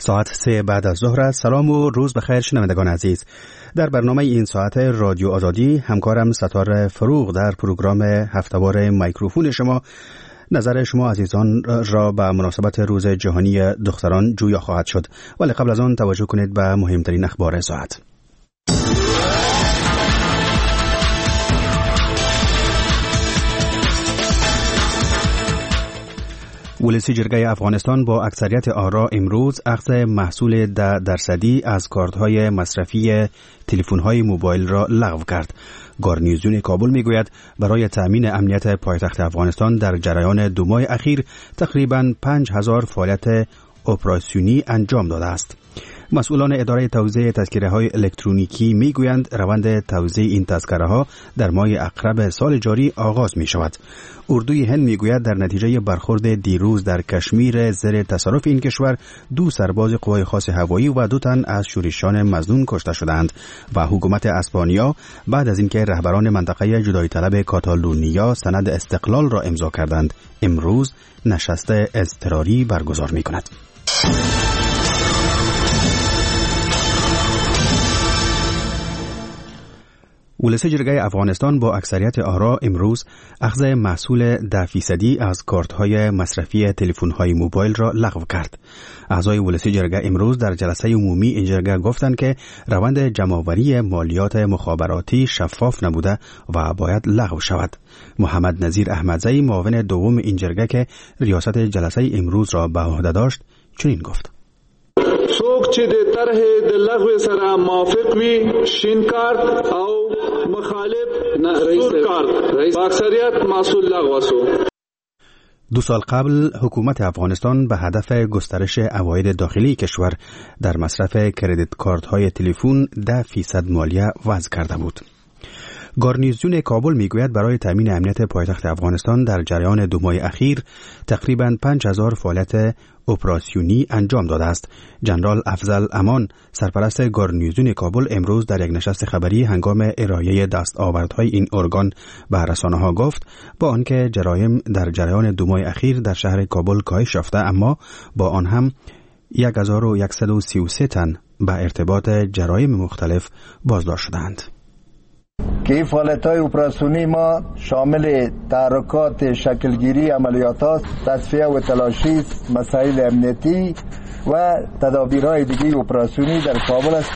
ساعت 3 بعد از ظهر است. سلام و روز بخیر شنوندگان عزیز. در برنامه این ساعت رادیو آزادی همکارم ستاره فروغ در پروگرام هفته‌وار میکروفون شما نظر شما عزیزان را به مناسبت روز جهانی دختران جویا خواهد شد. ولی قبل از آن توجه کنید به مهمترین اخبار ساعت. ولسی جرگه افغانستان با اکثریت آرا امروز اخذ محصول 10% از کارت‌های مصرفی تلفن‌های موبایل را لغو کرد. گارنیزیون کابل میگوید برای تأمین امنیت پایتخت افغانستان در جریان 2 ماه اخیر تقریباً 5000 فعالیت اپراسیونی انجام داده است. مسئولان اداره توزیع تذکره‌های الکترونیکی میگویند روند توزیع این تذکره‌ها در ماه اقرب سال جاری آغاز می شود. اردوی هند میگوید در نتیجه برخورد دیروز در کشمیر زیر تصرف این کشور 2 سرباز قوای خاص هوایی و 2 تن از شورشیان مظنون کشته شدند و حکومت اسپانیا بعد از اینکه رهبران منطقه جدایی طلب کاتالونیا سند استقلال را امضا کردند امروز نشست اضطراری برگزار می کند. ولسی جرگه افغانستان با اکثریت آرا امروز اخذ محصول 10% از کارت‌های مصرفی تلفن‌های موبایل را لغو کرد. اعضای ولسی جرگه امروز در جلسه عمومی این جرگه گفتند که روند جمع‌آوری مالیات مخابراتی شفاف نبوده و باید لغو شود. محمد نظیر احمدزی معاون دوم این جرگه که ریاست جلسه امروز را به عهده داشت چنین گفت: څوک چې د طرح د لغو سره موافق وي شین کارت او مخالف سور کارت با اکثریت محصول لغو شو. 2 سال قبل حکومت افغانستان به هدف گسترش عواید داخلی کشور در مصرف کردیت کارت‌های تلفن 10% مالیه وضع کرده بود. گارنیزیون کابل میگوید برای تامین امنیت پایتخت افغانستان در جریان 2 ماه اخیر تقریباً 5000 فعالیت اپراسیونی انجام داده است. جنرال افضل امان سرپرست گارنیزیون کابل امروز در یک نشست خبری هنگام ارائه دستاوردهای این ارگان به رسانه‌ها گفت با آنکه جرایم در جریان 2 ماه اخیر در شهر کابل کاهش یافته اما با آن هم 1133 تن به ارتباط جرایم مختلف بازداشت شدند. که این فعالیت‌های اپراسیونی ما شامل تحرکات شکلگیری عملیات است، تصفیه و تلاشی مسائل امنیتی و تدابیرهای دیگه اپراسیونی در کابل است.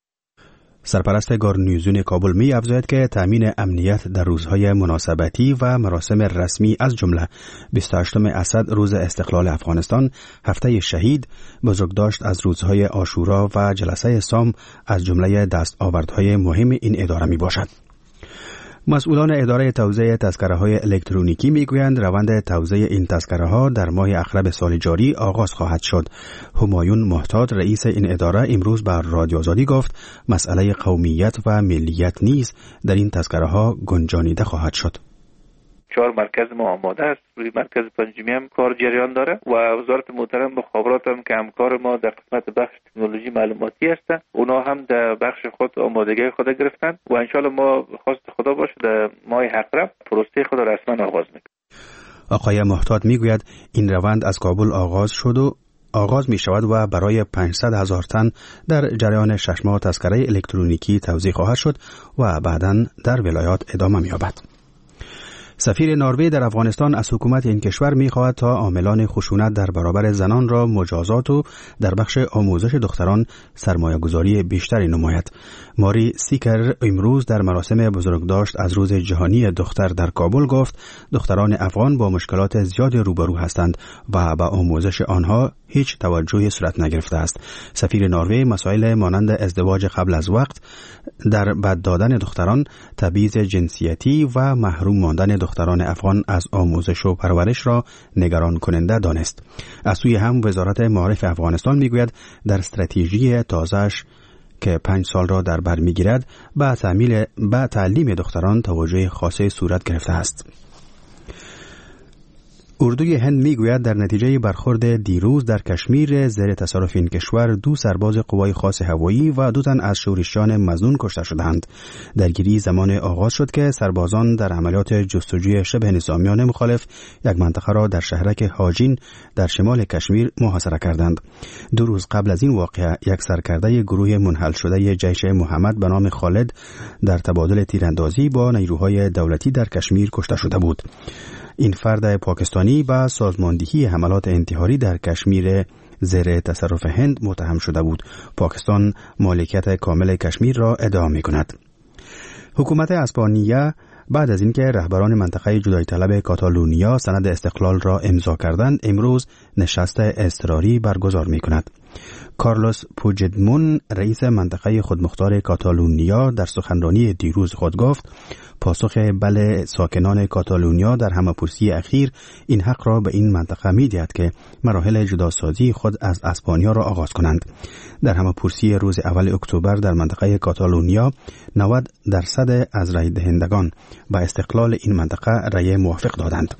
سرپرست گارنیزیون کابل می افزاید که تامین امنیت در روزهای مناسبتی و مراسم رسمی از جمله 28 اسد روز استقلال افغانستان، هفته شهید، بزرگداشت از روزهای عاشورا و جلسه سام از جمله دستاوردهای مهم این اداره می باشد. مسئولان اداره توزیع تذکره‌های الکترونیکی میگویند روند توزیع این تذکره‌ها در ماه اقرب سال جاری آغاز خواهد شد. همایون محتاط رئیس این اداره امروز بر رادیو آزادی گفت مسئله قومیت و ملیت نیز در این تذکره‌ها گنجانیده خواهد شد. 4 مرکز ما آماده است. روی مرکز 5 هم کار جریان داره و وزارت محترم مخابرات هم که همکار ما در قسمت بخش تکنولوژی معلوماتی هستند، اونا هم در بخش خود آمادگی خود گرفتن و ان شاء الله ما خواست خدا باشه در ماه اقرب پروسه خود رسما آغاز میکنیم. آقای محتاط میگوید این روند از کابل آغاز می شود و برای 500,000 تن در جریان 6 ماه تذکره الکترونیکی توزیع خواهد شد و بعداً در ولایات ادامه می‌یابد. سفیر نروژ در افغانستان از حکومت این کشور می‌خواهد تا عاملان خشونت در برابر زنان را مجازات و در بخش آموزش دختران سرمایه‌گذاری بیشتری نماید. ماری سیکر امروز در مراسم بزرگداشت از روز جهانی دختر در کابل گفت دختران افغان با مشکلات زیادی روبرو هستند و به آموزش آنها هیچ توجهی صورت نگرفته است. سفیر نروژ مسائل مانند ازدواج قبل از وقت، در بد دادن دختران، تبعیض جنسیتی و محروم ماندن دختران افغان از آموزش و پرورش را نگران کننده دانست. از سوی هم وزارت معارف افغانستان میگوید در استراتژی تازه‌اش که 5 سال را در بر میگیرد به تعلیم دختران توجه خاصی صورت گرفته است. اردوی هند میگوید در نتیجه برخورد دیروز در کشمیر زیر تصرف این کشور 2 سرباز قوای خاص هوایی و 2 تن از شورشیان مظنون کشته شدند. درگیری زمان آغاز شد که سربازان در عملیات جستجوی شبه نظامیان مخالف یک منطقه را در شهرک هاجین در شمال کشمیر محاصره کردند. 2 روز قبل از این واقعه یک سرکرده گروه منحل شده جیش محمد به نام خالد در تبادل تیراندازی با نیروهای دولتی در کشمیر کشته شده بود. این فرد پاکستانی به سازماندهی حملات انتحاری در کشمیر زیر تصرف هند متهم شده بود. پاکستان مالکیت کامل کشمیر را ادعا می‌کند. حکومت اسپانیا بعد از اینکه رهبران منطقه جدایی طلب کاتالونیا سند استقلال را امضا کردند، امروز نشست اضطراری برگزار می‌کند. کارلوس پوجدمون رئیس منطقه خودمختار کاتالونیا در سخنرانی دیروز خود گفت پاسخ بله ساکنان کاتالونیا در همه‌پرسی اخیر این حق را به این منطقه می‌دهد که مراحل جداسازی خود از اسپانیا را آغاز کنند. در همه‌پرسی روز اول اکتبر در منطقه کاتالونیا 90% از رای دهندگان به استقلال این منطقه رای موافق دادند.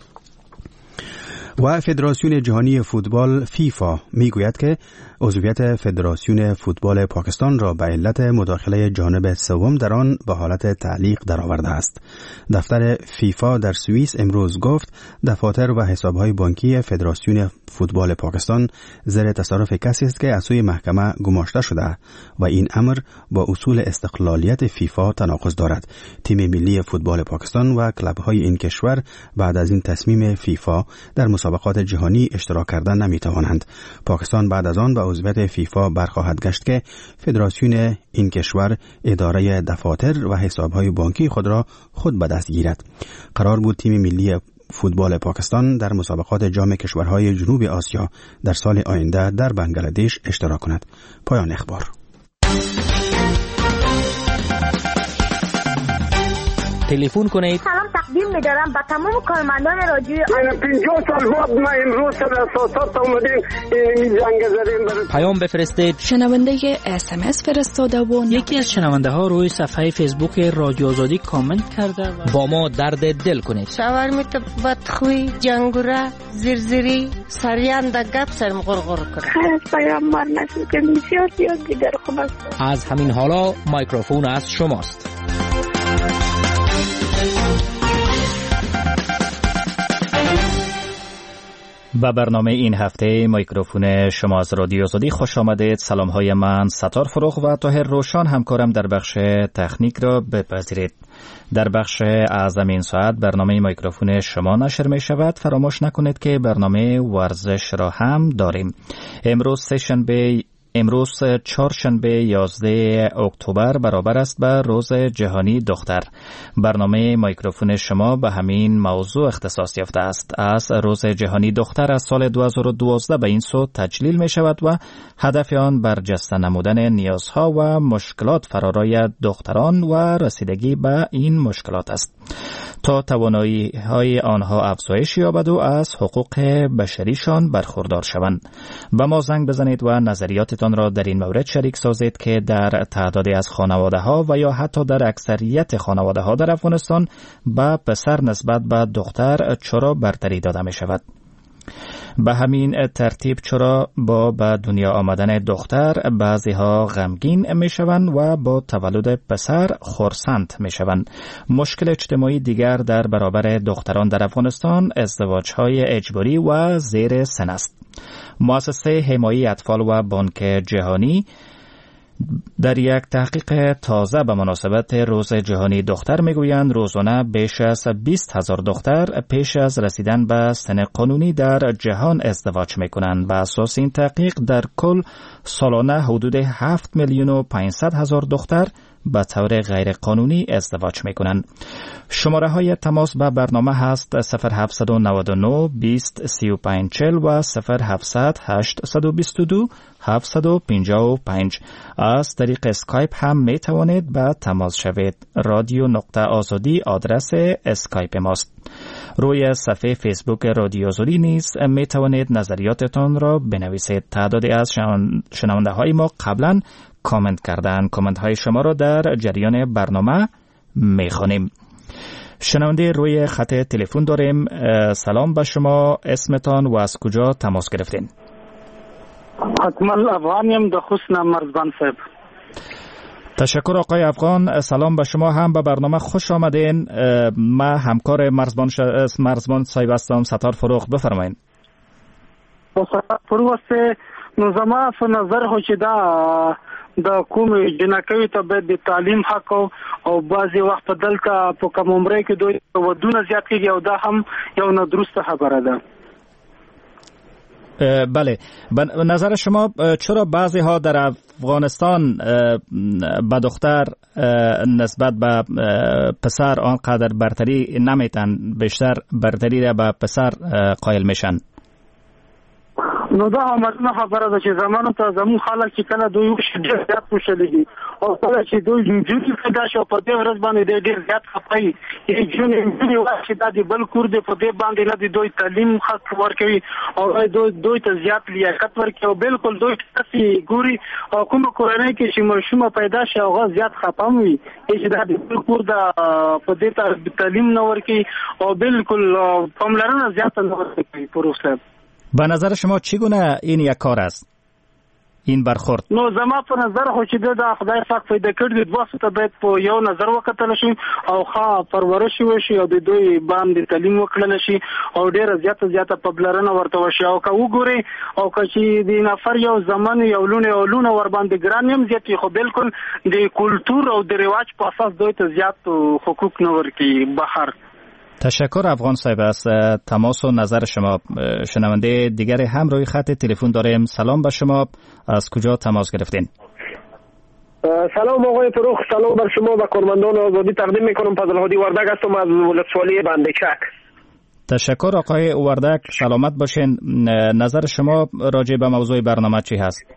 و فدراسیون جهانی فوتبال فیفا میگوید که عضویت فدراسیون فوتبال پاکستان را به علت مداخله جانب سوم در آن به حالت تعلیق درآورده است. دفتر فیفا در سوئیس امروز گفت دفاتر و حسابهای بانکی فدراسیون فوتبال پاکستان زیر تصرف کسی است که از سوی محکمه گماشته شده و این امر با اصول استقلالیت فیفا تناقض دارد. تیم ملی فوتبال پاکستان و کلب‌های این کشور بعد از این تصمیم فیفا در مسابقات جهانی اشتراک کردن نمی‌توانند. پاکستان بعد از آن به عضویت فیفا برخواهد گشت که فدراسیون این کشور اداره دفاتر و حسابهای بانکی خود را خود به دست گیرد. قرار بود تیم ملی فوتبال پاکستان در مسابقات جام کشورهای جنوب آسیا در سال آینده در بنگلادش اشتراک کند. پایان اخبار. تلفن کنید. سلام تقدیم می‌دارم به تمام کارمندان رادیو. 50 سال بعد ما امروز در اساسات اومدیم این جنگ زدیم. پیام بفرستید. شنونده SMS فرستاده و یکی از شنونده ها روی صفحه فیسبوک رادیو آزادی کامنت کرده و با ما درد دل کنید. شاورمیت بدخوی جنگوره زرزری سریان د گپ سرم غرغر کنه. خیر پیامبر نشد که بسیار زیاد دیگر خوب است. از همین حالا میکروفون از شماست. به برنامه این هفته میکروفون شما از رادیو آزادی خوش آمدید. سلام های من ستار فروغ و طاهر روشان همکارم در بخش تکنیک را بپذیرید. در بخش اعظم این ساعت برنامه میکروفون شما نشر می شود. فراموش نکنید که برنامه ورزش را هم داریم. امروز چهارشنبه 11 اکتبر برابر است به روز جهانی دختر. برنامه میکروفون شما به همین موضوع اختصاص یافته است. از روز جهانی دختر از سال 2012 به این سو تجلیل می شود و هدف آن برجسته نمودن نیازها و مشکلات فرارای دختران و رسیدگی به این مشکلات است تا توانایی های آنها افزایش یابد و از حقوق بشریشان برخوردار شوند. به ما زنگ بزنید و نظریاتتان را در این مورد شریک سازید که در تعدادی از خانواده ها و یا حتی در اکثریت خانواده ها در افغانستان به پسر نسبت به دختر چرا برتری داده می شود. به همین ترتیب چرا با به دنیا آمدن دختر بعضی ها غمگین می شوند و با تولد پسر خرسند می شوند. مشکل اجتماعی دیگر در برابر دختران در افغانستان ازدواج های اجباری و زیر سن است. مؤسسه حمایت اطفال و بانک جهانی در یک تحقیق تازه به مناسبت روز جهانی دختر میگویند روزانه بیش از 20,000 دختر پیش از رسیدن به سن قانونی در جهان ازدواج میکنند. به اساس این تحقیق در کل سالانه حدود 7,500,000 دختر به طور غیر قانونی ازدواج میکنند. شماره های تماس به برنامه هست 0799 20 35 40 و 0700 822 755. از طریق اسکایپ هم می توانید به تماس شوید. رادیو نقطه آزادی آدرس اسکایپ ماست. روی صفحه فیسبوک رادیو آزادی نیز می توانید نظریاتتان را بنویسید. تعدادی از شنونده های ما قبلا کامنت کردن. کامنت های شما را در جریان برنامه می خوانیم. شنونده روی خط تلفن داریم. سلام به شما، اسمتان و از کجا تماس گرفتین؟ اکمل افغانیم د حسن مرزبان صاحب. تشکر آقای افغان، سلام به شما، هم به برنامه خوش آمدین. ما همکار مرزبان صاحب هستم، ستار فروغ، بفرمایید. ستار فروغ است. نو زما په نظر خو چې دا د کوم جنکوي ته باید د تعلیم حق او بعضی وخت په دلته په کوم عمره کې دوی ودونه زیات کېږي او دا هم یو نه درسته خبره ده. بله، به نظر شما چرا بعضی ها در افغانستان به دختر نسبت به پسر آنقدر برتری نمیتن، بیشتر برتری را به پسر قائل میشن؟ نو دا همه خبره ده چې زمانو ته زمون خلک چې کله دوی ډېر زیات خوشحالېږي او کله چې دوی جنجوري پیدا شي په دې ورځ باندې ډېر زیات خفایي جنجوري وایي چې دا د بل کور دی په دې باندې نه دی دوی تعلیم حق ورکوي او دوی ته زیات لیاقت ورکوي او بالکل دوی تاسې ګوري او کومه کورنۍ کې چې ماشومه پیدا شي هغه زیات خفه وي چې دا د بل کور دا په دې تعلیم نه ورکوي او بالکل پاملرنه زیاته نه ورکوي. پروسه به نظر شما چگونه این یک کار است، این برخورد؟ نو زما په نظر خو چې دا خدای پاک پیدا کړی د واسطه ته باید په یو نظر وکتل شي او ښه پرورش وشي او د دوی باندې تعلیم وکړل شي او ډیره زیاته پبلرنه ورته وشي او که وګوري او که چې د نفر یو زمان یو لونه ور باندې ګران هم زیات خو بالکل د کلچر او د رواج په اساس دوی ته زیات حقوق نه ورکي بهر. تشکر افغان صاحب از تماس و نظر شما. شنونده دیگری هم روی خط تلفن داریم. سلام به شما، از کجا تماس گرفتین؟ سلام آقای فروخ، سلام بر شما و کارمندان آزادی تقدیم میکنم. فضل‌هادی وردک هستم از ولسوالی بندچک. تشکر آقای وردک، سلامت باشین. نظر شما راجع به موضوع برنامه چی هست؟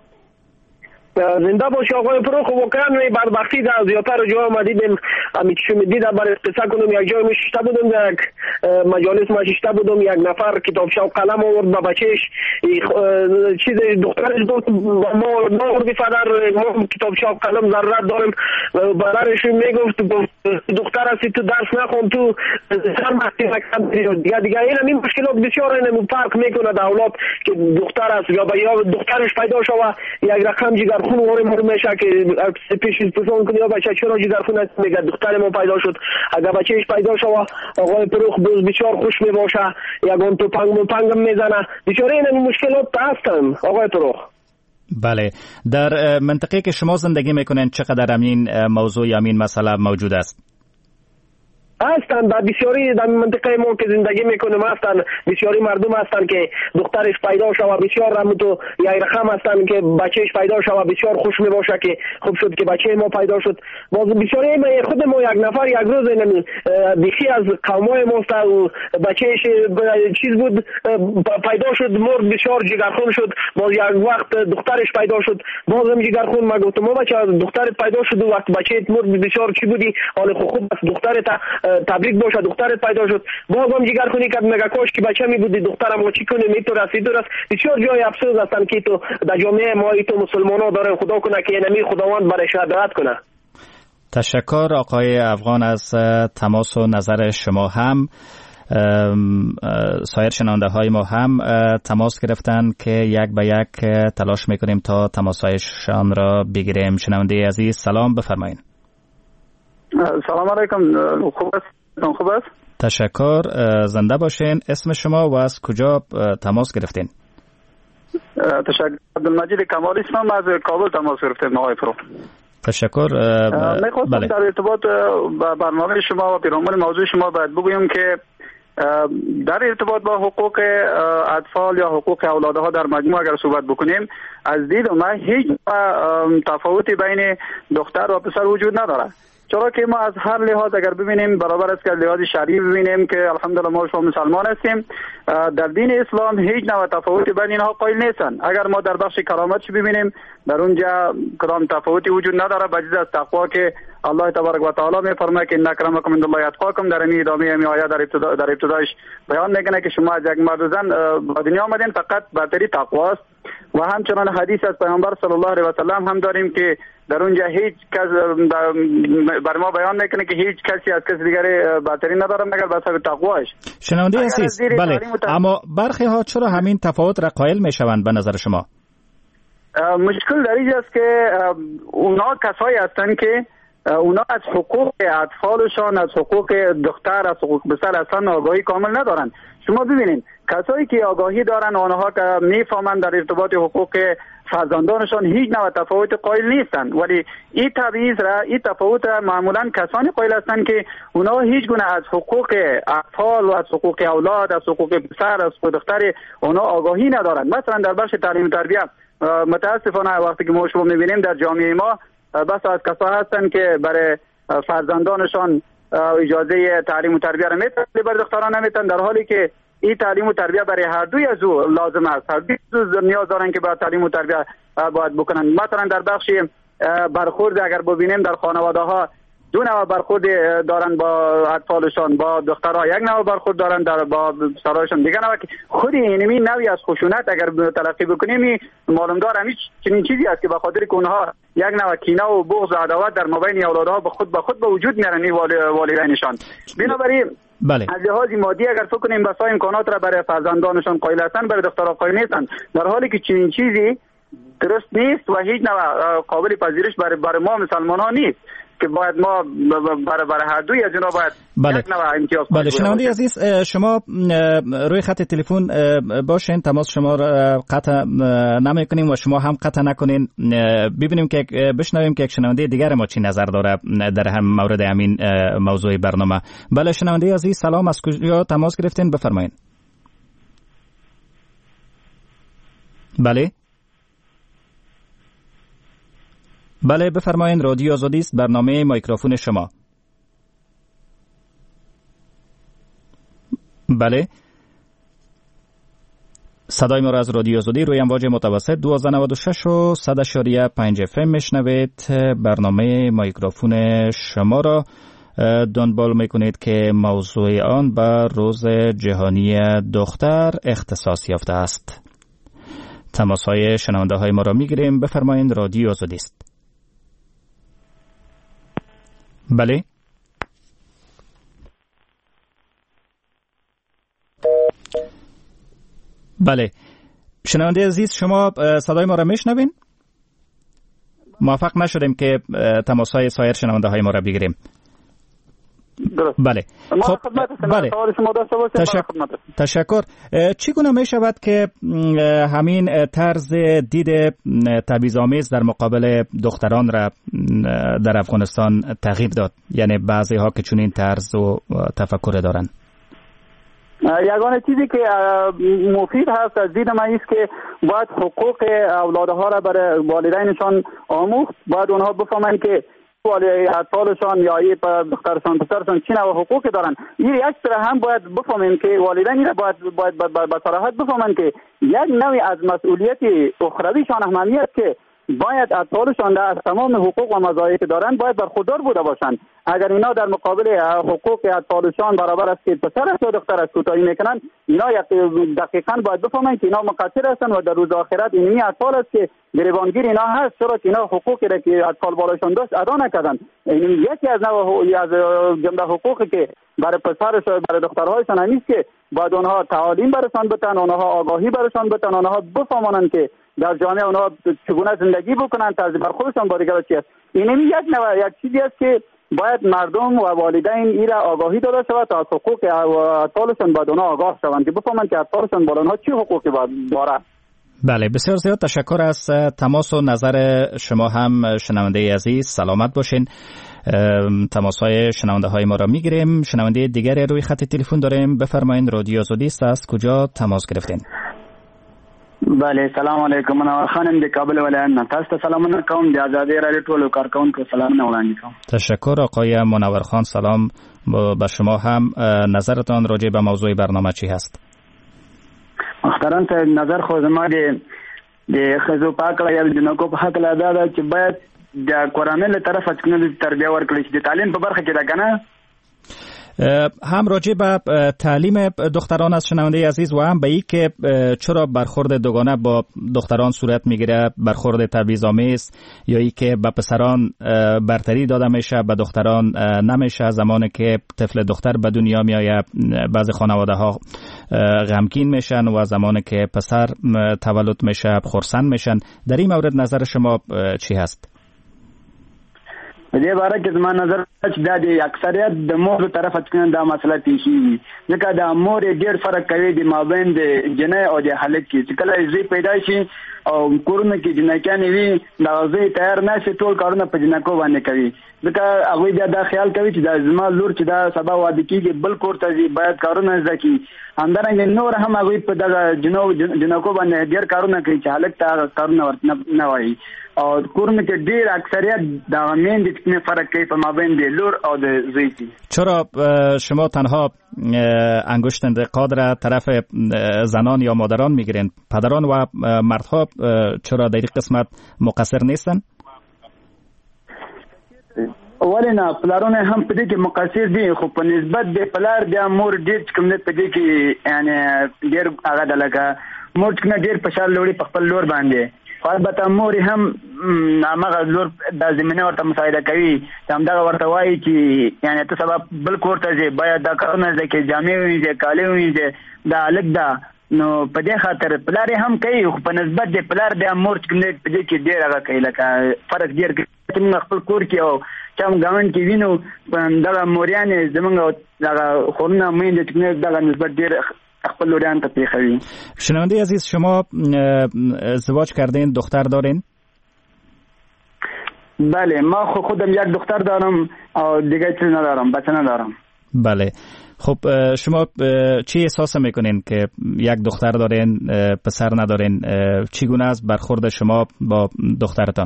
زنده باشی آقای فروخ. واقعا بدبختی در زیادتر جا ما دیدیم، همین چی می‌دیدم برای قصه کنم. یک جای نشسته بودم، یک مجالس نشسته بودم، یک نفر کتابچه و قلم آورد به بچه‌ش، چیز دخترش گفت ما آوردی پدر، ما کتابچه و قلم ضرورت داریم. برادرش میگفت دختر هستی تو درس نخون، تو سر مستی نکن. دیگه این مشکلات بسیار این فرق میکنه در اولاد که دختر است یا دخترش پیدا شوه یک رقم جگر خون وارد میشه که پیش پرسون کنی یا بچه چرا جگرخون است، میگه دختر ما پیدا شد. اگر بچهش پیدا شد آقای پروخ باز بسیار خوش میباشه، یگان تو پنگم میزنه. بسیار این مشکلات هستن آقای پروخ. بله، در منطقه که شما زندگی میکنین چقدر همین موضوع یا همین مسئله موجود است؟ هستند در بسیاری در منطقه ما که زندگی میکنیم هستند بسیاری مردم هستند که دخترش پیدا شود، بسیار رمتو یا رقم هستند که بچهش پیدا شود، بسیار خوش میباشه که خوب شد که بچه ما پیدا شد. باز بسیاری خود ما یک نفر یک روز بیخی از قومای ما و بچهش چیز بود پیدا شد، مرد، بسیار جگرخون شد. باز یک وقت دخترش پیدا شد، بازم جگرخون. ما گفتم ما بچه دخترت پیدا شد و وقت بچهت مرد بسیار چی بودی، حال خوب است دخترت تبریک باشه دخترت پیدا شد. بازم جگر کنی که مگه کاش که بچه می بودی دخترم و چی کنی میتو رسید است. بسیار جای افسوس هستن که تو در جامعه ما تو مسلمانا داره. خدا کنه که نمی خداوند برای شهادت کنه. تشکر آقای افغان از تماس و نظر شما. هم سایر شنونده های ما هم تماس گرفتن که یک به یک تلاش میکنیم تا تماسایشان را بگیریم. شنونده عزیز سلام، بفرمایید. سلام علیکم، خوب است؟ تشکر، زنده باشین. اسم شما و از کجا تماس گرفتین؟ تشکر، عبدالمجید کمالی اسمم، از کابل تماس گرفتیم آقای فرو. تشکر. میخواستم در ارتباط با برنامه شما و پیرامون موضوع شما باید بگویم که در ارتباط با حقوق اطفال یا حقوق اولادها در مجموع اگر صحبت بکنیم، از دید ما هیچ تفاوتی بین دختر و پسر وجود نداره. چرا که ما از هر لحاظ اگر ببینیم برابر است که لحاظ شرعی ببینیم که الحمدلله ما شما مسلمان هستیم، در دین اسلام هیچ نوع تفاوتی بین اینها قائل نیستن. اگر ما در بخش کرامتش ببینیم در اونجا کدام تفاوتی وجود نداره بجز از تقوا که الله تبارک و تعالی میفرماید که ان اکرمکم عند الله اتقاکم. در این ادامه می آیه در ابتدایش بیان میکنه که شما از یک مرد و زن به دنیا آمدین فقط برتری تقوا است و همچنان حدیث از پیامبر صلی الله علیه و سلم هم داریم که در اونجا هیچ کس بر ما بیان میکنه که هیچ کسی از کسی دیگری برتری نداره مگر به سبب تقواش. شنونده عزیز، بله، اما برخی ها چرا همین تفاوت را قائل میشوند به نظر شما؟ مشکل در اینجا است که اونا کسایی هستند که اونا از حقوق اطفالشان، از حقوق دختر، از حقوق پسر اصلا آگاهی کامل ندارن. شما ببینید کسایی که آگاهی دارن، آنها که میفهمند در ارتباط حقوق فرزندانشان هیچ نوع تفاوت قائل نیستند، ولی این تبعیض را، این تفاوت را معمولا کسانی قائل هستند که اونا هیچ گونه از حقوق اطفال و از حقوق اولاد، از حقوق پسر، از حقوق دختر اونا آگاهی ندارند. مثلا در بخش تعلیم و تربیت متاسفانه وقتی که ما شما میبینیم در جامعه ما بس از کسا هستن که برای فرزندانشان اجازه تعلیم و تربیت را میتن، برای دختران نمیتن، در حالی که این تعلیم و تربیت برای هر دوی از او لازم است. هر دوی نیاز دارن که با تعلیم و تربیت باید بکنن. مثلا در بخش برخورد اگر ببینیم در خانواده ها دو نوع برخورد دارن با اطفالشان، با دخترها یک نوع برخورد دارن، با پسرایشان دیگه نوع. خود اینمی نوعی از خشونت اگر تلقی بکنیم معلوم دارم هیچ چنین چیزی است که به خاطر که اونها یک نوع کینه و بغض و عداوت در مابین اولادها به خود به وجود میارن والدینشان. بنابراین بله. از لحاظ مادی اگر فکر کنیم بسا امکانات را برای فرزندانشان قائل هستند، برای دخترها قائل نیستند، در حالی که چنین چیزی درست نیست و هیچ نوع قابل پذیرش برای ما مسلمانان نیست که باید ما برای هر دوی از اینا باید یک نوع امتیاز. بله شنونده عزیز، شما روی خط تلفن باشین، تماس شما را قطع نمیکنیم و شما هم قطع نکنین، ببینیم که بشنویم که یک شنونده دیگر ما چی نظر داره در هم مورد همین موضوع برنامه. بله شنونده عزیز، سلام، از کجا تماس گرفتین؟ بفرمایید. بله بفرمایید، رادیو آزادی است، برنامه مایکروفون شما. بله صدای ما را از رادیو آزادی روی امواج متوسط 1296 و 100.5 FM میشنوید. برنامه مایکروفون شما را دنبال میکنید که موضوع آن به روز جهانی دختر اختصاص یافته است. تماس های شنونده های ما را میگیریم. بفرمایید، رادیو آزادی است. بله بله شنونده عزیز، شما صدای ما را میشنوین؟ موفق نشدیم که تماس های سایر شنونده های ما را بگیریم. بله خب بله تشکر. چگونه می شود که همین طرز دید تبعیض‌آمیز در مقابل دختران را در افغانستان تغییر داد؟ یعنی بعضی ها که چنین طرز و تفکر دارن. یگانه چیزی که مفید هست از دید من است که باید حقوق اولادها را برای والدینشان آموخت. باید اونها بفهمند که اطفالشان یا دخترشان پسرشان چی نوع حقوقی دارن. این یک طرح هم باید بفهمیم که والدین را باید به صراحت بفهمند که یک نوعی از مسئولیت اخرویشان هم است که باید اطفالشان از تمام حقوق و مزایایی که دارن باید برخوردار بوده باشند. اگر اینا در مقابل حقوق اطفالشان برابر است که پسر است و دختر است کوتاهی میکنن، اینا دقیقاً باید بفهمند که اینا مقصر هستند و در روز آخرت اینمی اطفال است که گریبانگیر اینا هست، چرا که اینا حقوقی را که اطفال بالاشان داشت ادا نکردن. این یکی از جمله حقوقی که برای پسرشان برای دخترهایشان هست که باید آنها تعالیم برشان بدن، آنها آگاهی برشان بدن، آنها بفهمانند که در جامعه آنها چگونه زندگی بکنن، طرز برخوردشان با دیگران چی است. این یک چیزی است که باید مردم و والدین این را آگاهی داده شود تا از حقوق اطفالشان باید آنها آگاه شوند که بفهمند که اطفالشان باید آنها چی حقوقی باید دارند. بله بسیار زیاد تشکر از تماس و نظر شما هم شنونده عزیز. سلامت باشین. تماس های شنونده های ما را میگیریم. شنونده دیگری روی خط تلفن داریم. بفرمایید، رادیو آزادی است. از کجا تماس گرفتین؟ بله سلام علیکم. منور خانم د کابل ولایت تاسو ته سلامونه کوم. د آزادی رادیو ټولو کارکونکو سلامونه وړاندې کوم. تشکر آقای منور خان. سلام به شما هم. نظرتان راجع به موضوع برنامه چی هست؟ محترم ته نظر خو زما د خزو پاکړه یا د جنکو په حق لا ده چې باید د قرآن له طرفه څنګه تربیه ورکړي چې د تعلیم په برخه کې ده کنه. هم راجع به تعلیم دختران از شنونده عزیز و هم به این که چرا برخورد دوگانه با دختران صورت میگیره، برخورد تبعیض‌آمیز، یا ای که به پسران برتری داده میشه به دختران نمیشه، زمانی که طفل دختر به دنیا میآید بعضی خانواده ها غمگین میشن و زمانی که پسر تولد میشه خرسند میشن. در این مورد نظر شما چی هست؟ په دې باره کې زما نظر چې دا د اکثریت د مور طرف څخه دا مسله پیښیږي، ځکه د مور ډېر فرق کوي د مابین د جنۍ او د هلک کې. چې کله زوی پیدا شي او کورونه کې جنکانې وي، دا زوی تیار نه شي، ټول کارونه په جنکو باندې کوي، ځکه هغوی بیا دا خیال کوي چې دا زما لور چې دا سبا واده کېږي بل کور ته ځي، باید کارونه زده کړي. همدارنګه نور هم هغوی په دغه جنکو باندې ډېر کارونه کوي چې هلک ته هغه کارونه ورته نه وایي. او کورونه کې ډېر اکثریت د میندې څخه فرق کوي په مابین د لور او د زوی کې. چرا شما تنها انگشت انتقاد را طرف زنان یا مادران میگیرین؟ پدران و مردها چرا در این قسمت مقصر نیستن؟ ولې نه، پلارونه هم په دې کې مقصر دي، خو په نسبت د پلار د مور ډېر کوم نه په دې کې یعنی ډېر هغه د لکه مور څخه ډېر فشار لوري په خپل لور باندې. البته مور هم هغه لور د زمينه ورته مساعده کوي، هم دا ورته وایي چې یعنی ته سبب بل کور ته ځې، باید دا کارونه ځکه جامې وینځي، کالي وینځي، دا الګ دا نو په دې خاطر پلار هم کوي، خو په نسبت د پلار د مور څخه په دې کې ډېر هغه کوي، لکه فرق ډېر کوي. موږ خپل کور کې او چم ګاون کې وینو دا موریانې زمونږ دا خورونه مېندې څخه دا نسبت ډېر خپل لوریان ته پیښوي. شنونده عزیز، شما ازدواج کردین، دختر دارین؟ بله، ما خودم یک دختر دارم او دیگه چیز ندارم، بچه ندارم. بله، خب شما چی احساس میکنین که یک دختر دارین پسر ندارین؟ چگونه است برخورد شما با دخترتان؟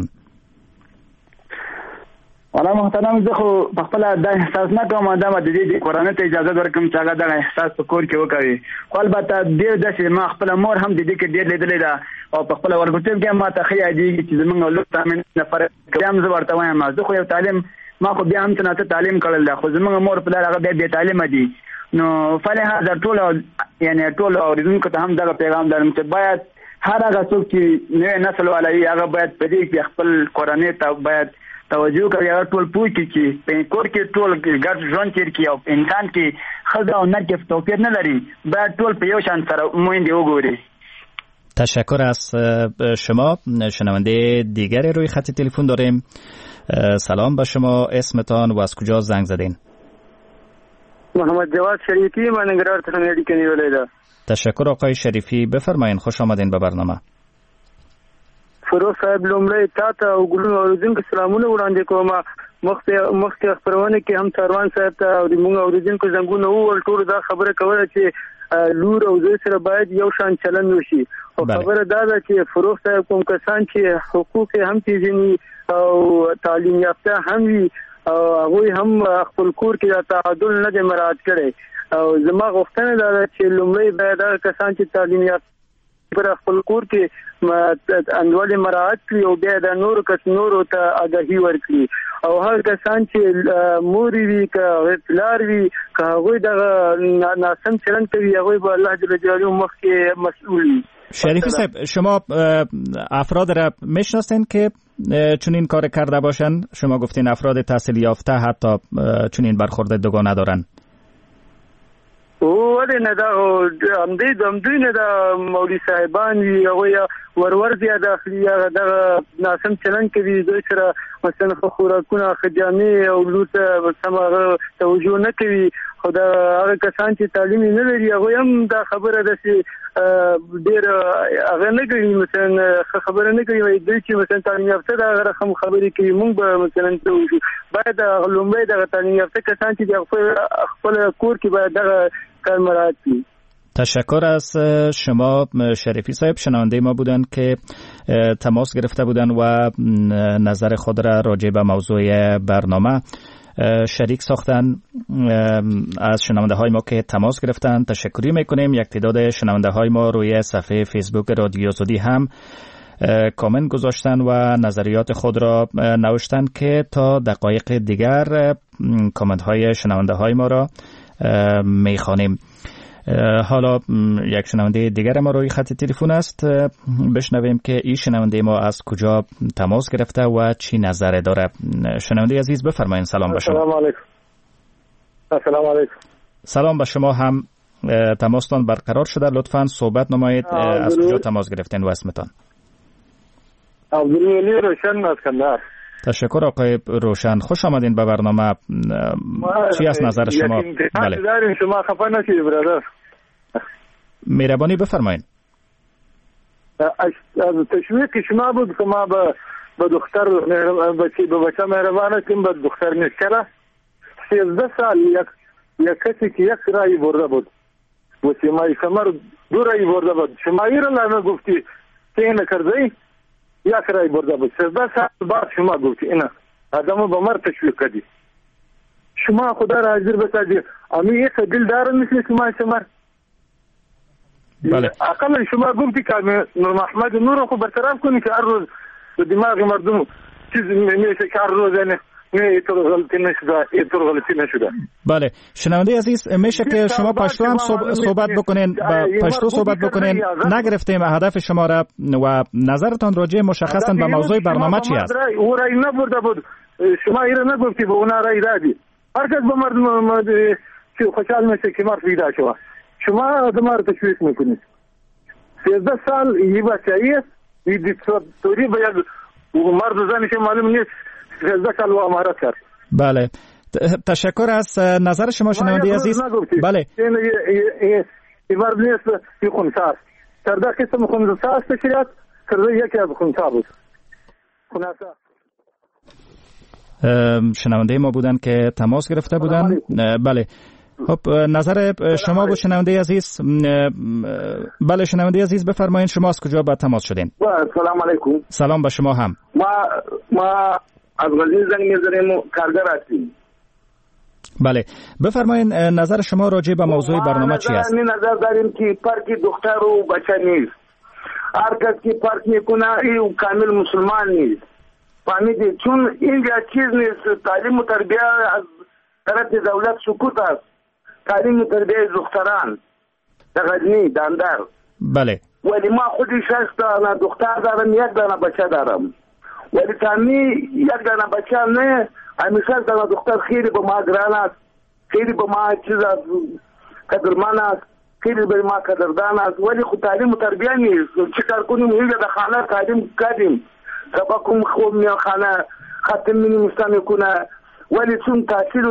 والا محترم، زه خو په خپل دا احساس نه کوم دا د دې قرآن ته اجازه ورکوم چې هغه دا احساس په کور کې وکړي. خو البته ډېر داسې ما خپل مور هم د دې کې ډېر لیدلې ده او په خپل ورګوتیم کې ما ته ښه یادېږي چې زمونږ لور ته مې نه فرق کوي. هم زه ورته وایم زه خو یو تعلیم ما خو بیا هم څه نه څه تعلیم کړل ده، خو زمونږ مور پلار هغه بیا بې تعلیمه دي. نو فلهذا ټول یعنی ټول اورېدونکو ته هم دغه پیغام درم چې باید هر هغه څوک چې نوی نسل والا وي هغه باید په دې کې خپل قرآني ته باید توجه کوي، هغه ټول پوه کړي چې په کور کې ټول ګډ ژوند تېر کړي او انسان کې ښځه او نر کې توپیر نه لري، باید ټول په یو شان سره مویندې وګوري. تشکر از شما. شنونده دیگری روی خط تلفن داریم. سلام به شما، اسمتان و از کجا زنگ زدین؟ محمد جواد شریفی، من ننگرهار څخه اړیکه نیولې ده. تشکر آقای شریفی، بفرمایید، خوش آمدین به برنامه. فروغ صاحب، لومړی تا ته او ګلونو اوریدونکو سلامونه وړاندې کوم. مخکې خپرونه کې هم سروان صاحب ته او موږ اوریدونکو زنګونه وویل، ټولو دا خبره کوله چې لور او زوی سره باید یو شان چلند وشي. او خبره دا ده چې فروغ صاحب کوم کسان چې حقوق هم پیژني او تعلیم یافته هم وي او هغوی هم خپل کور کې تعادل نه دی مراعات کړی. او زما غوښتنه دا ده چې لومړی باید هغه کسان چې تعلیم یافته پر خپل کور کې انډول مراعات کړي او بیا د نورو ته آگاهي ورکړي. او هر کسان چې موري وي که پلار وي که هغوی دغه ناسم چلند کوي هغوی به الله جل جلاله مخکې مسئول وي. شریفی صاحب، شما افراد را میشناسین که چنین کار کرده باشن؟ شما گفتین افراد تحصیل یافته حتی چنین برخورد دوگانه دارن. ولې نه، دا همدوی نه دا مولوي صاحبان وي هغوی ورور زیاده اخلي، دغه ناسم چلند کوي، دوی سره مثلا ښه خوراکونه ښه جامې او لور ته سمه توجه نه کوي. خو دا هغه کسان چې تعلیم یې نه لري هغوی هم دا خبره داسې ډېر هغه نه کوي، مثلا ښه خبره نه کوي. دوی چې مثلا تعلیم یافته د هغه رقم خبرې کوي، موږ به مثلا څه وشو. باید لومړی دغه تعلیم یافته کسان چې خپل کور کې باید دغه کار مراعات کړي. تشکر از شما شریفی صاحب. شنونده ما بودن که تماس گرفته بودن و نظر خود را راجع به موضوع برنامه شریک ساختن. از شنونده های ما که تماس گرفتن تشکری میکنیم. یک تعداد شنونده های ما روی صفحه فیسبوک رادیو آزادی هم کامنت گذاشتن و نظریات خود را نوشتن که تا دقایق دیگر کامنت های شنونده های ما را میخوانیم. حالا یک شنونده دیگر ما روی خط تلفن است. بشنویم که این شنونده ما از کجا تماس گرفته و چی نظر داره. شنونده عزیز بفرمایید. سلام به شما. السلام علیکم. السلام علیکم. سلام به شما هم. تماستان برقرار شده، لطفاً صحبت نمایید. از کجا تماس گرفتین و اسمتان؟ عبدالولی روشن از کندهار. تشکر آقای روشن، خوش آمدین به برنامه. چی است نظر شما؟ بله. داریم شما خفه نشید برادر. مهربانی بفرمایید. از تشویق شما بود که ما به دختر به بچه مهربان هستیم، به دختر نشکره 13 سال یک کسی که یک رای برده بود و سیمای کمر 2 رای برده بود. شما ایران گفتی که اینه کرده یک رای برده بود. 13 سال بعد شما گفتی اینه آدمو به مر تشویق کردی. شما خدا را حاضر بسازی امی یک دل داره مثل شما بله. اقلا شما گفتی که نور محمد نور خو برطرف کنی که هر روز به دماغ مردم چیز میشه که هر روز نه غلطی نشده. بله شنونده عزیز، میشه که شما پشتو هم صحبت بکنین، پشتو صحبت بکنین. نگرفتیم هدف شما را و نظرتان راجع مشخصا به موضوع برنامه چی است؟ او رای نبرده بود، شما ایره نگفتی به اونا رای دادی. هر کس به مردم خوشحال میشه که مرد پیدا شود. شما آدم را تشویق میکنید. 13 سال یه بچه‌ای است، یه دیکتاتوری به یک مرد و زنش معلوم نیست 13 سال و امارت کرد. بله تشکر از نظر شما شنونده عزیز. بله این مرد نیست، این خونسا است. کرده قسم خونسا است شریعت، کرده یکی از خونسا بود. خونسا شنونده ما بودن که تماس گرفته بودن. بله خب نظر شما با شنونده عزیز. بله شنونده عزیز بفرمایید، شما از کجا با تماس شدین؟ سلام علیکم. سلام به شما هم. ما از غزنی زنگ می‌زنیم، کارگر هستیم. بله بفرمایید نظر شما راجع به موضوع برنامه چی است؟ نظر داریم که پارک دختر و بچه نیست. هر کس که پارک میکنه این کامل مسلمان نیست. فهمیدید؟ چون اینجا چیز نیست. تعلیم و تربیه از طرف دولت سکوت است. تعلیم و تربیه دختران در غزنی داندر. بله ولی ما خودی 6 دانه دختر دارم، 1 دانه بچه دارم. ولی تامی 1 دانه بچه نه، همیشه دانه دختر خیلی به ما گران است، خیلی به ما چیز است، قدرمان است، خیلی به ما قدردان است. ولی خود تعلیم و تربیه نیست. چه کار کنیم؟ اینجا در خانه تعلیم کردیم، سبقم خوب میان خانه ختم می‌نویسن میکنه، ولی چون تحصیل و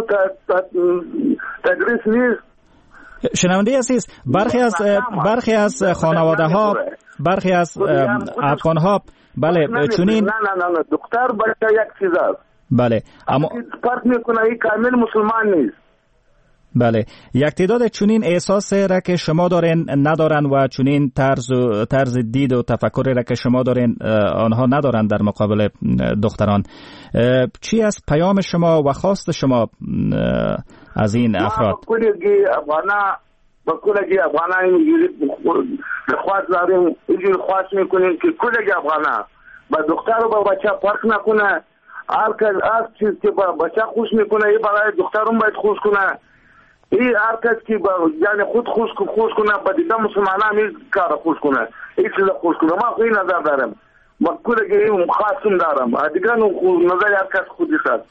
تدریس نیست. شنونده عزیز، برخی از خانواده ها، برخی از افغان ها بله چونین نه دختر بچه یک چیز است. بله اما فرق میکنه، این کامل مسلمان نیست. بله یک تعداد چونین احساس را که شما دارین ندارن و چونین طرز دید و تفکری را که شما دارین آنها ندارن در مقابل دختران. چی از پیام شما و خواست شما از این افراد؟ با کلگی افغانا اینجوری خواست داریم، اینجوری خواست میکنیم که کلگی افغانا با دختر و با بچه فرق نکنه. هر چیز که با بچه خوش میکنه یه برای دخترون باید خوش کنه. این هر کس که یعنی خود خوش کنه با دیگه مسلمان هم این کار خوش کنه، این چیز خوش کنه. ما خیلی نظر دارم، با کلگی این خواستم دارم، دیگه نظر هر کس خودی هست.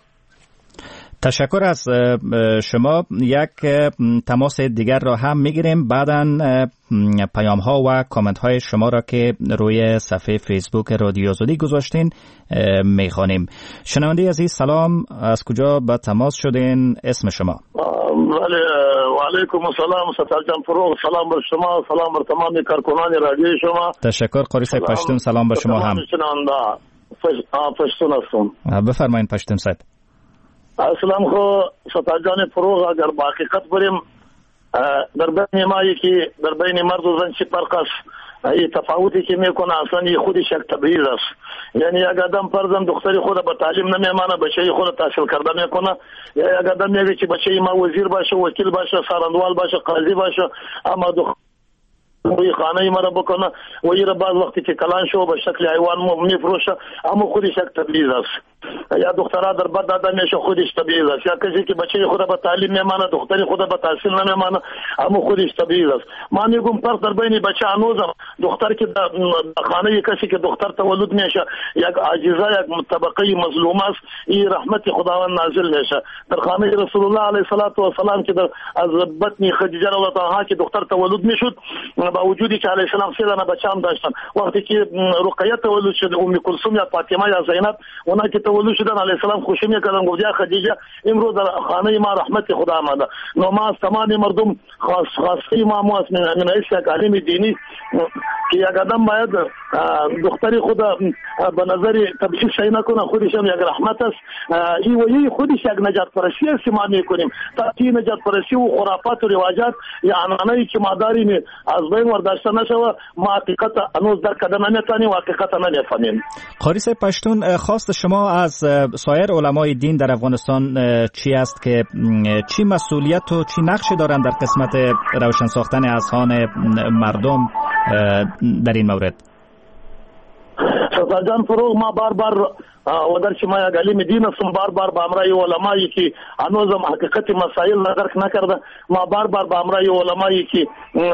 تشکر از شما. یک تماس دیگر را هم میگیریم، بعداً پیام ها و کامنت های شما را که روی صفحه فیسبوک رادیو آزادی گذاشتین میخوانیم. شنونده عزیز سلام، از کجا به تماس شدین؟ اسم شما؟ بله و علیکم السلام ستار جان فروغ. سلام بر شما، سلام بر تمام کارکنان رادیو شما. تشکر قاری صاحب پشتون. سلام بر شما هم. پشتون هستم. بفرمایید پشتون صاحب. اسلام خو ستار جان فروغ اگر با حقیقت بریم در بین ما یکی در بین مرد و زن چی فرق است؟ این تفاوتی که میکنه اصلا خودش یک تبعیض است. یعنی یک آدم فرضاً دختری خود به تعلیم نمیمانه، بچه خود تحصیل کرده میکنه. یا یک آدم میگه که بچه ما وزیر باشه، وکیل باشه، سرندوال باشه، قاضی باشه، اما روی خانه مرا بکنه و این بعض وقتی که کلان شو به شکل حیوان میفروشه، اما خودش یک تبعیض است. یا دخترها در بد داده میشه، خودش تبعیض است. یا کسی که بچه خود به تعلیم میمانه، دختری خود به تحصیل نمیمانه، اما خودش تبعیض است. ما میگم فرق در بین بچه هنوزم دختر که در خانه کسی که دختر تولد میشه یک عاجزه، یک طبقه مظلوم است، این رحمت خداوند نازل میشه. در خانه رسول الله علیه السلام که از بطن خدیجه رضی الله عنها که دختر تولد میشد، با وجودی که علیه السلام 3 دانه بچه هم داشتن، وقتی که رقیه تولد شد، ام کلثوم یا فاطمه یا زینب، اونا که تولد شدن علیه السلام خوشی میکردن، گفت یا خدیجه امروز در خانه ما رحمت خدا آمده. نو ما از تمام مردم خواسته ما از من یک عالم دینی که یک آدم باید دختری خود به نظر تبعیض شی نکنه، خودش هم یک رحمت است. این خودش یک نجات پرستی است که ما میکنیم، تا که نجات پرستی و خرافات و رواجات یا عنعنه‌ای که ما داریم از بین ورداشته نشوه، ما حقیقت هنوز درک نمیتونیم و حقیقت نمیفهمیم. قاری صاحب پشتون، خواست شما از سایر علمای دین در افغانستان چی است که چی مسئولیت و چی نقشی دارند در قسمت روشن ساختن اذهان مردم در این مورد؟ سرجان فروغ، ما بار و در چې ما یک عالم دین هستم، بار به امرای علمایی که هنوزم حقیقت مسائل درک نکرده، ما بار به امرای علمایی که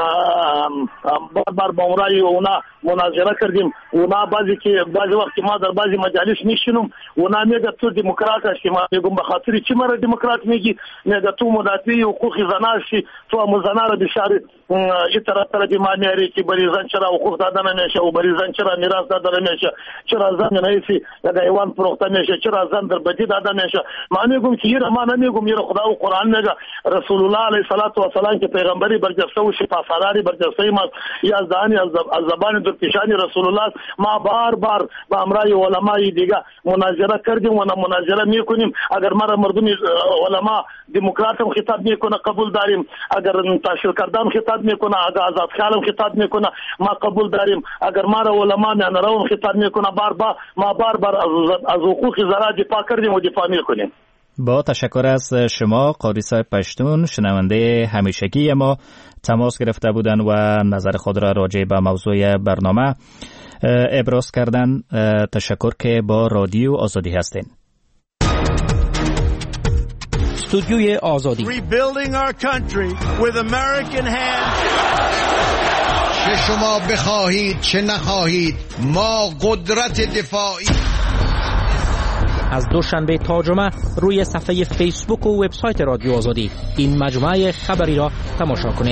بار به امرای اونا مناظره کردیم. اونا بعضی وقت ما در بعضی مجالس میشینم، اونا میگه تو دموکرات هستی، ما میگم به خاطر چی مرا دموکرات میگی؟ میگه تو مدافع حقوق زنان هستی، تو هم زنان را بشار این طرف ما میاری که بری زن چرا حقوق داده نمیشه و بری زن چرا میراث داده نمیشه، چرا زن نیستی یا فروخته میشه، چرا زن در بدی داده میشه. ما میگم که این ما نمیگم، این خدا و قرآن میگه، رسول الله علیه السلام که پیغمبری برجسته و شفا فراری برجسته ما از دهانی از زبان درکشانی رسول الله. ما بار با امرای علمای دیگه مناظره کردیم و مناظره میکنیم. اگر ما مردم علما دموکرات هم خطاب میکنه قبول داریم، اگر تحصیل کردن خطاب میکنه، اگر آزاد خیال خطاب میکنه ما قبول داریم، اگر ما علما میانرو خطاب میکنه ما بار از حقوق زرا دفاع کردیم و دفاع میکنیم. با تشکر از شما قاری صاحب پشتون، شنونده همیشگی ما تماس گرفته بودن و نظر خود را راجع به موضوع برنامه ابراز کردن. تشکر که با رادیو آزادی هستین. استودیوی آزادی. Rebuilding our country with American hands. چه شما بخواهید چه نخواهید ما قدرت دفاعی. از دوشنبه تا جمعه روی صفحه فیسبوک و وبسایت رادیو آزادی این مجموعه خبری را تماشا کنید.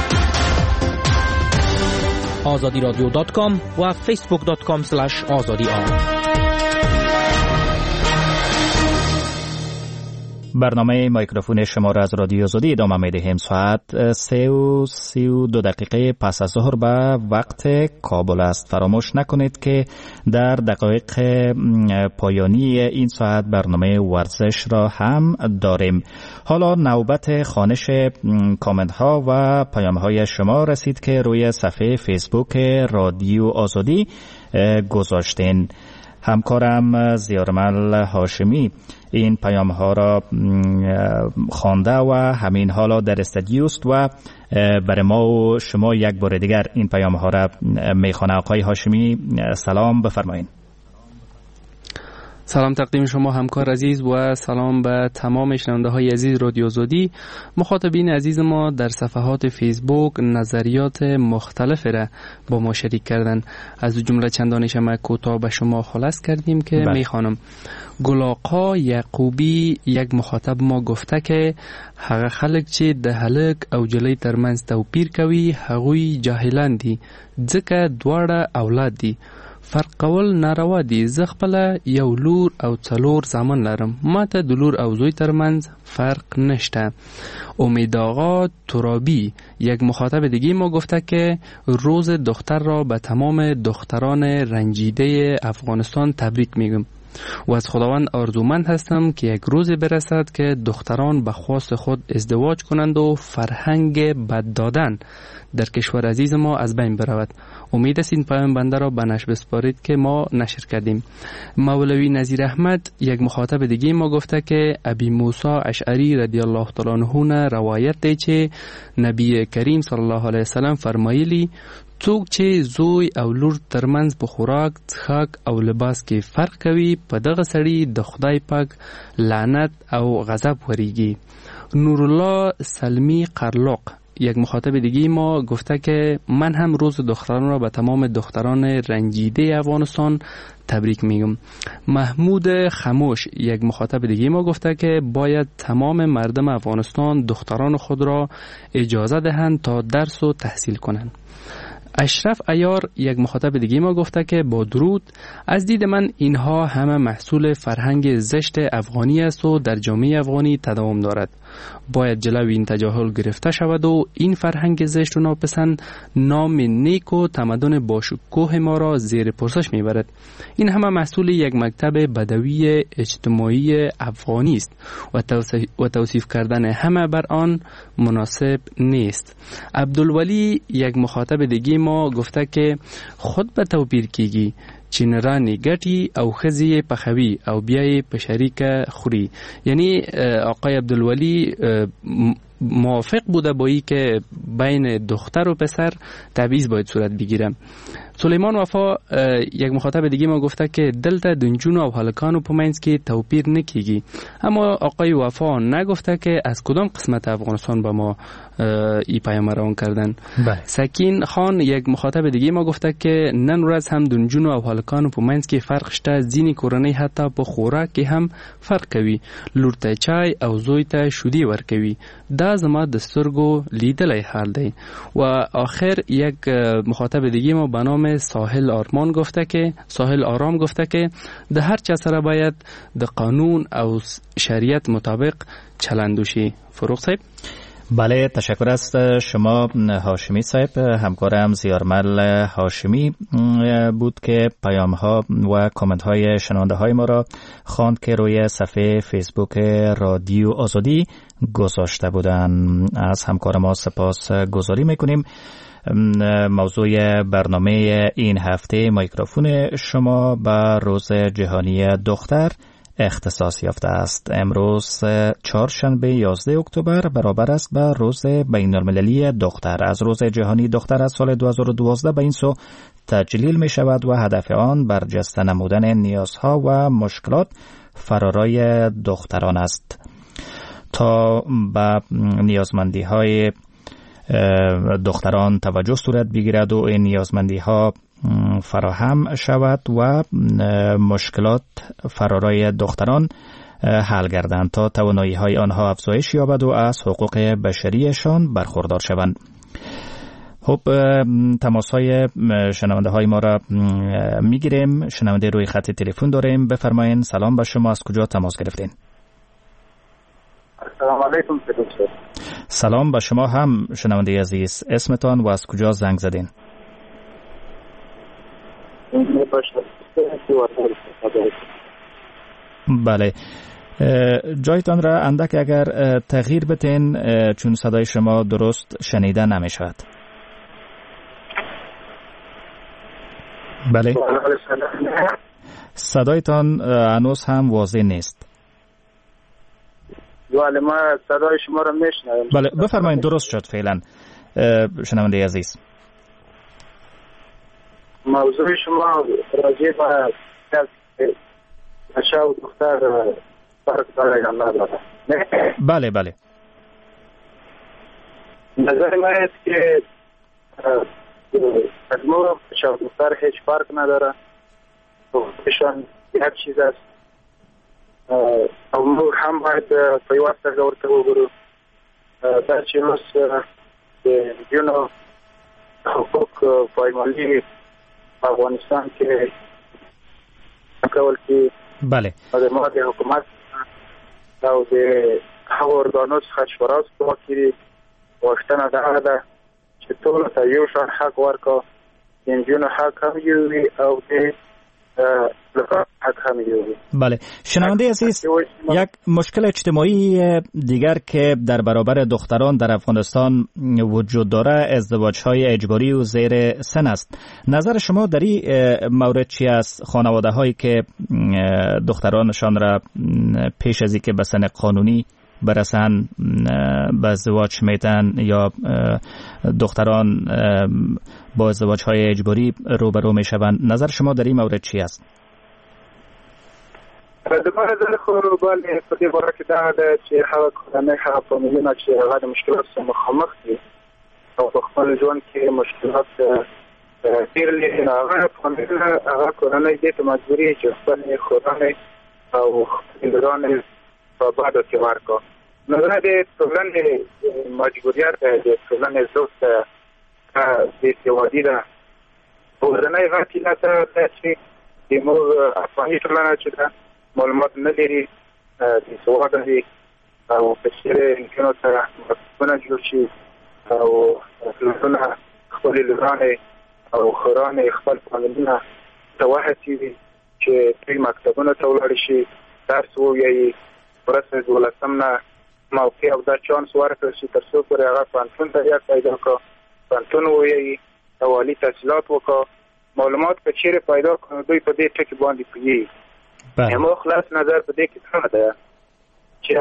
azadiradio.com و facebook.com/azadi. برنامه میکروفون شما را از رادیو آزادی ادامه می‌دهیم. ساعت 3:32 پس از ظهر به وقت کابل است. فراموش نکنید که در دقایق پایانی این ساعت برنامه ورزش را هم داریم. حالا نوبت خوانش کامنت ها و پیام های شما رسید که روی صفحه فیسبوک رادیو آزادی گذاشتین. همکارم زیارمل هاشمی این پیام ها را خوانده و همین حالا در استودیوست و برای ما و شما یک بار دیگر این پیام ها را میخوانه. آقای هاشمی سلام بفرمایید. سلام تقدیم شما همکار عزیز و سلام به تمام شنونده های عزیز رادیو آزادی. مخاطبین عزیز ما در صفحات فیسبوک نظریات مختلف را با ما شریک کردن. از جمله چندانش ما کوتاه به شما خلاص کردیم که میخوانم. گلاقا یعقوبی یک مخاطب ما گفته که هغه خلک چې د هلک او جلی ترمنځ توپیر کوي هغوی جاهلان دي ځکه دواړه اولاد دي. فرق کول ناروا دي. زه خپله یو لور او څلور زامن لرم. ماته د لور او زوی ترمنځ فرق نشته. امید آقا ترابی یک مخاطب دیگه ما گفته که روز دختر را به تمام دختران رنجیده افغانستان تبریک میگم. و از خداوند آرزومند هستم که یک روزی برسد که دختران به خواست خود ازدواج کنند و فرهنگ بد دادن در کشور عزیز ما از بین برود. امید است این پیام بنده را به نشر بسپارید که ما نشر کردیم. مولوی نظیر احمد یک مخاطب دیگه ما گفته که ابی موسی اشعری رضی الله تعالی عنه روایت دی چې نبی کریم صلی الله علیه وسلم فرمایلی څوک چې زوی او لور ترمنځ په خوراک، څښاک او لباس کې فرق کوي په دغه سړي د خدای پاک لعنت او غضب وریږي. نورالله سلمی قرلق یک مخاطب دیگه ما گفته که من هم روز دختران را به تمام دختران رنجیده افغانستان تبریک میگم. محمود خموش یک مخاطب دیگه ما گفته که باید تمام مردم افغانستان دختران خود را اجازه دهند تا درس و تحصیل کنند. اشرف عیار یک مخاطب دیگه ما گفته که با درود، از دید من اینها همه محصول فرهنگ زشت افغانی است و در جامعه افغانی تداوم دارد. باید جلوی این تجاهل گرفته شود و این فرهنگ زشت و ناپسند نام نیک و تمدن باشکوه ما را زیر پرسش میبرد. این همه محصول یک مکتب بدوی اجتماعی افغانی است و توصیف کردن همه بر آن مناسب نیست. عبدالولی یک مخاطب دیگه ما گفته که خود به توپیر کیگی، چینرانی گټي او خزی پخوي او بیای په شریک خوري. یعنی آقای عبدالولی موافق بوده با ای که بین دختر و پسر تبعیض باید صورت بگیره. سلیمان وفا یک مخاطب دیگه ما گفته که دلته دنجون و هلکانو په منځ کې توپیر نکیږي. اما آقای وفا نگفته که از کدام قسمت افغانستان به ما ای پیام روان کردن. سکین خان یک مخاطب دیگه ما گفته که نن ورځ هم دنجون و هلکانو په منځ کې فرق شته. ځینې کورنۍ حتی په خوراک کې هم فرق کوي. لور ته چای او زوی ته شودي ورکوي. دا زما د سترګو لیدلی حال دی. و آخر یک مخاطب دیگه ما به نام ساحل آرام گفته که د هر چا سره باید د قانون او شریعت مطابق چلند وشي. فروغ صاحب. بله، تشکر است شما هاشمی صاحب. همکارم زیارمل هاشمی بود که پیام ها و کامنت های شنونده های ما را خواند که روی صفحه فیسبوک رادیو آزادی گذاشته بودن. از همکار ما سپاس گذاری میکنیم. موضوع برنامه این هفته میکروفون شما به روز جهانی دختر اختصاص یافته است. امروز چهارشنبه 11 اکتبر برابر است به روز بین المللی دختر. از روز جهانی دختر از سال 2012 به این سو تجلیل می شود و هدف آن برجسته نمودن نیازها و مشکلات فرارای دختران است تا به نیازمندی های دختران توجه صورت بگیرد و این نیازمندی ها فراهم شود و مشکلات فرارای دختران حل گردند تا توانایی های آنها افزایش یابد و از حقوق بشریشان برخوردار شوند. خب، تماس های شنونده های ما را میگیریم. شنونده روی خط تلفن داریم. بفرمایید. سلام به شما. از کجا تماس گرفتین؟ سلام علیکم. سلام به شما هم شنونده عزیز. اسمتان و از کجا زنگ زدین؟ بله، جایتان را اندک اگر تغییر بتین چون صدای شما درست شنیده نمی شود. بله، صدایتان هنوز هم واضح نیست. بله، ما صدای شما را میشنویم. بله، بفرمایید. درست شد فعلا شنونده عزیز. موضوع شما راجع به بچه و دختر فرق داره یا نداره؟ بله بله. نظر من است که از ما بچه و دختر هیچ فرق نداره. ایشان یک چیز است. او ما هم باید پیوسته گورته بگرو. در چی روز جنو حقوق پایمالی افغانستان که کول کی بله د ماده حکومت او د هغه ارګانو څخه شوراز کوي واشتنه ده چې ټول ته یو شان حق ورکو انجونو حق هم یو او د لکه حق همیدونی. بله شنونده عزیز، یک مشکل اجتماعی دیگر که در برابر دختران در افغانستان وجود داره ازدواج‌های اجباری و زیر سن است. نظر شما در این مورد چی است؟ خانواده هایی که دخترانشان را پیش از اینکه به سن قانونی برسن به ازدواج میتن یا دختران با ازدواج‌های اجباری روبرو میشوند، نظر شما در این مورد چی است؟ دمار نظر خود بالی پدی باره که داده چه هوا کلانه هوا فامیلینا چه هوا مشکلات مخامخ دی او بخمال جوان که مشکلات دیر لیدن آغا فامیلینا آغا کلانه دیت مجبوری چه خپل خودانه او خپلرانه و بعد اتوار که نظر دی پرولن مجبوریت دی پرولن زوست دیتی وادی ده بودنه غاتی لاتا چه دیمو افغانی کلانه چه ده معلومات نداری سواد نداری او بسیار امکانات مکتبونه جور شي او لورونه خپل لورانه او خورانه خپل فامیلونه تواهتی وي چې دوی مکتبونه ته ولاړ شي درس ووایي ورسره 12 نه موقع او دا چانس ورکړل شي تر څو پورې هغه پوهنتون ته یاد پیدا کړي پوهنتون ووایي او عالي تحصیلات وکړي معلومات که چیرې پیدا کړي دوی په دې ټکي باندې پوهیږي همو خلاص نظر په دې کې څه ده چې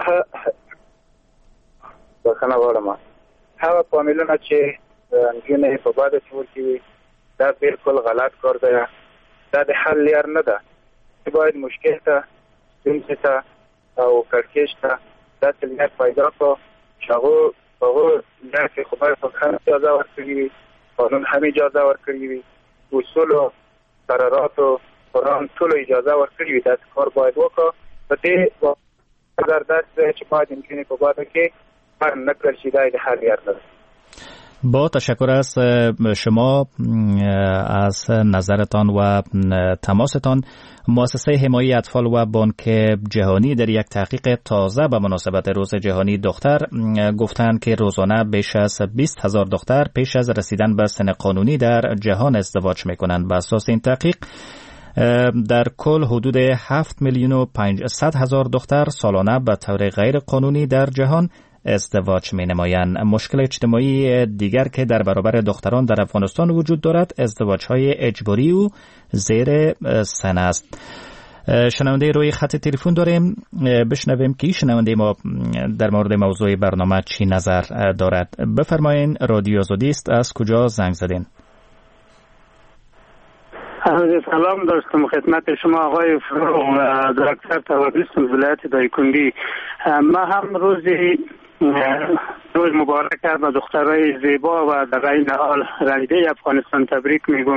بخنه وړم هغه فامیلونه چې انجونې په باندې څور کې دا بالکل غلط کار دی دا د حل لار نه ده باید مشکل ته څنګه ته او کړکېش ته دا لار پیدا کړو چې هغه دا چې خدای په خیر اجازه ورکړي قانون هم اجازه ورکړي وي اصول او قرارات قرآن ټول اجازه ورکړي دا کار باید وکړو په دې اگر درس چې باید امکاني په باید کې هر نکړل شي دا د حل لار نه. با تشکر از شما از نظرتان و تماستان. مؤسسه حمایت اطفال و بانک جهانی در یک تحقیق تازه به مناسبت روز جهانی دختر گفتند که روزانه بیش از 20,000 دختر پیش از رسیدن به سن قانونی در جهان ازدواج میکنند. بر اساس این تحقیق در کل حدود 7,500,000 دختر سالانه به طور غیر قانونی در جهان ازدواج می نمایند. مشکل اجتماعی دیگر که در برابر دختران در افغانستان وجود دارد ازدواج های اجباری و زیر سن است. شنونده روی خط تلفن داریم، بشنویم که شنونده ما در مورد موضوع برنامه چی نظر دارد. بفرمایین، رادیو آزادی است، از کجا زنگ زدین؟ سلام داشتم خدمت شما آقای فروغ دکتر توابیست ولایت دایکنی. ما هم روز مبارک به دخترای زیبا و در این حال رنگه افغانستان تبریک میگم.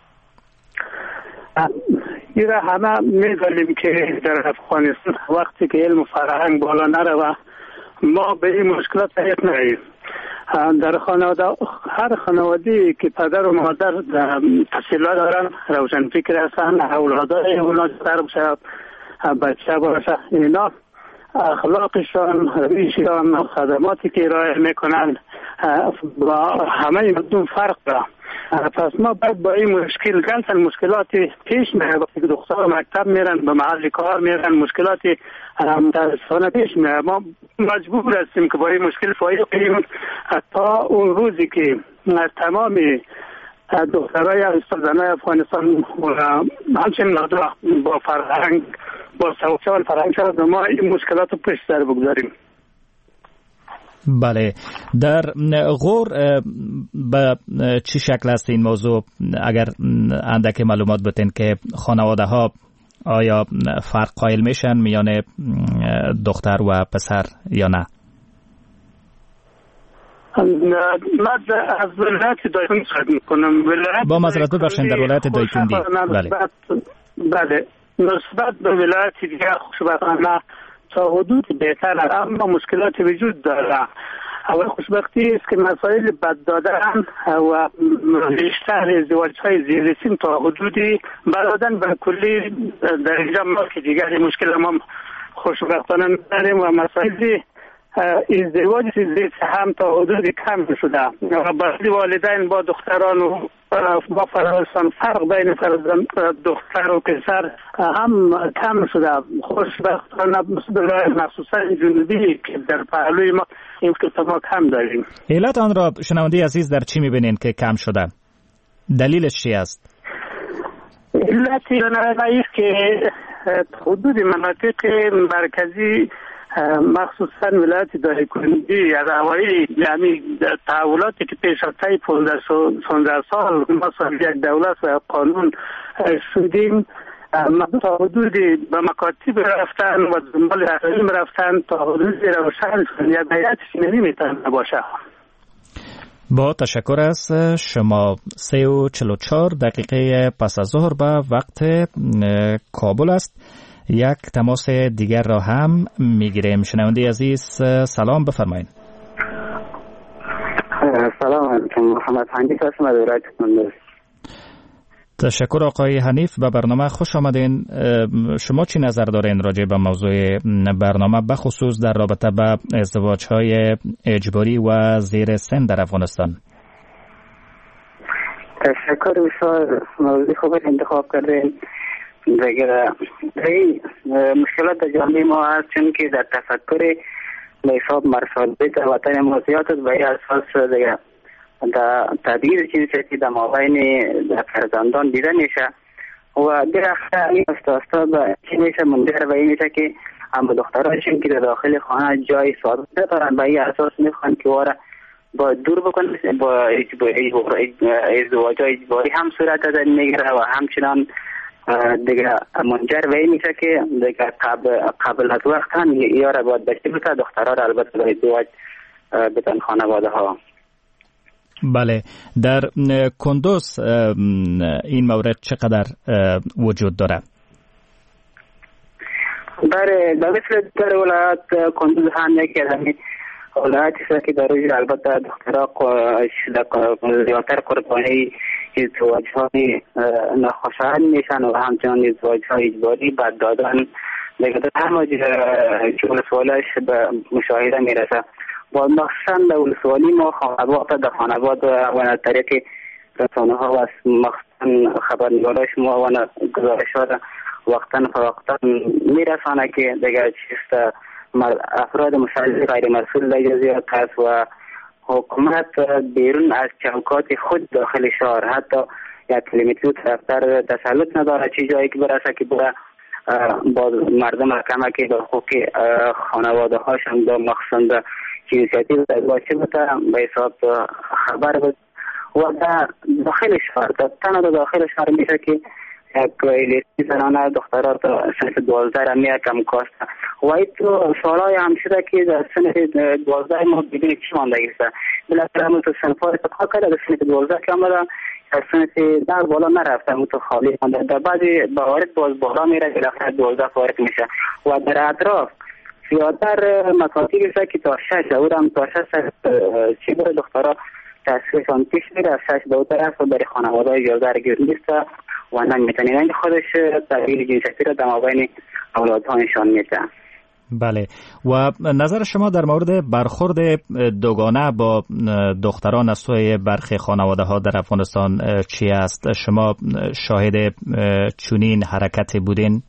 این را همه میدانیم که در افغانستان وقتی که علم و فرهنگ بالا نره ما به این مشکلات حیث نریم. در هر خانواده که پدر و مادر تحصیلات دارن، روشن فکر هستن، اولادای اونا در بچه باشه، اینا اخلاقشان، رویشان، خدماتی که ارائه میکنن با همه مردم فرق داره. پس ما باید با این مشکل گنسن مشکلات پیش میره. وقتی که دختر مکتب میرن، به محل کار میرن، مشکلات متاسفانه پیش میره. ما مجبور هستیم که با این مشکل فایده کنیم تا اون روزی که تمام دخترای زنای افغانستان همچنین با فرهنگ، با سوچال فرهنگ شد ما این مشکلات رو پیش سر بگذاریم. بله، در غور به چی شکل است این موضوع؟ اگر اندک معلومات بتین که خانواده ها آیا فرق قائل میشن میان دختر و پسر یا نه؟ من از ولایت دایکندی صحبت میکنم. با معذرت ببخشید، در ولایت دایکندی. بله، نسبت به ولایت دیگه خوشبختانه تا حدود بهتر است، اما مشکلات وجود داره. اول خوشبختی است که مسائل بد دادن و بیشتر ازدواج‌های زیر سن تا حدودی برادن و کلی در اینجا ما که دیگر مشکل ما خوشبختانه نداریم و مسائل ازدواج زیر هم تا حدودی کم شده و بعضی والدین با دختران و با فرزندان فرق بین دختر و پسر هم کم شده. خوشبختانه مخصوصا جنوبی که در پهلوی ما این که ما کم داریم. علت آن را شنونده عزیز در چی می‌بینین که کم شده؟ دلیلش چی است؟ علتی است که حدود مناطق مرکزی مخصوصا ولایت دایکنندی از اوایل یعنی تحولاتی که پیش از 15 سال ما صاحب یک دولت و قانون شدیم، تا حدودی به مکاتب رفتن و دنبال علم رفتن تا حدودی روشن شد یا بیعتش نمیتونه باشه. با تشکر از شما. 3:44 دقیقه پس از ظهر به وقت کابل است. یک تماس دیگر را هم میگیریم. شنونده عزیز سلام بفرمایید. سلام علیکم، محمد حنیف هستم از ولایت کندوز. تشکر آقای حنیف، به برنامه خوش آمدین. شما چی نظر دارین راجع به موضوع برنامه بخصوص در رابطه با ازدواج‌های اجباری و زیر سن در افغانستان؟ تشکر بسیار، موضوع خوب انتخاب کردین. دیگه مشکلات در جامعه ما هست، چون که در تفکر به حساب مرسالبه در وطن ما زیاد است. به این اساس دیگه در تبعیض جنسیتی در مابین فرزندان دیده میشه و درخته این استا به چی میشه منجر به این میشه که اما دخترهاشون که در داخل خانه جای ثابت ندارن، به این اساس میخوان که واره با دور بکنن، با ازدواج اجباری هم صورت دادن میگیره و همچنان دیگه منجر به این میشه که دیگه قبل از وقت هم یا را باید بچه بسه، دخترها را البته به ازدواج بدن خانواده ها. بله، در کندوز این مورد چقدر وجود داره؟ در مثل در ولایت کندوز هم یکی از همین ولایتی است که در روی البته دخترها زیادتر قربانی ازدواج‌های ناخوشایند میشن و همچنان ازدواج‌های اجباری بعد دادن دیگه در همه که ولسوالش به مشاهده میرسه. با مخصوصا در ولسوالی ما خانواد و از طریق رسانه ها و مخصوصا خبرنگاراش ما و گزارشات وقتا فوقتا میرسانه که دیگه چیست افراد مسلح غیر مسئول در زیاد است و حکومت بیرون از چوکات خود داخل شهر حتی یک کیلومتر طرفتر تسلط نداره چی جایی که برسه که بره با مردم کمک به حقوق خانواده هاشون با مخصوصا جنسیتی باشه بوده به حساب خبر بود و در داخل شهر در داخل شهر میشه که یک لیستی زنانه دخترها تا سنف 12 میه کم کاسته و این تو سالهای هم شده که در سنف 12 ما بدون چی مانده گیسته بلکه همون تو سنف ها اتفاق کرده در سنف 12 که آمده در سنف 10 بالا نرفته همون تو خالی مانده در بعضی موارد باز بالا میره بالاخره 12 فارق میشه و در اطراف زیادتر مکاتب است که تا 6 او هم تا 6 چی بره دخترها تحصیلشان پیش میره از 6 به او طرف و برای خانواده اجازه رگیر نیست و نمیتونین خودش تغییر جنسیتی را در مابین اولادها نشان میده. بله، و نظر شما در مورد برخورد دوگانه با دختران از سوی برخی خانواده ها در افغانستان چی است؟ شما شاهد چنین حرکتی بودین؟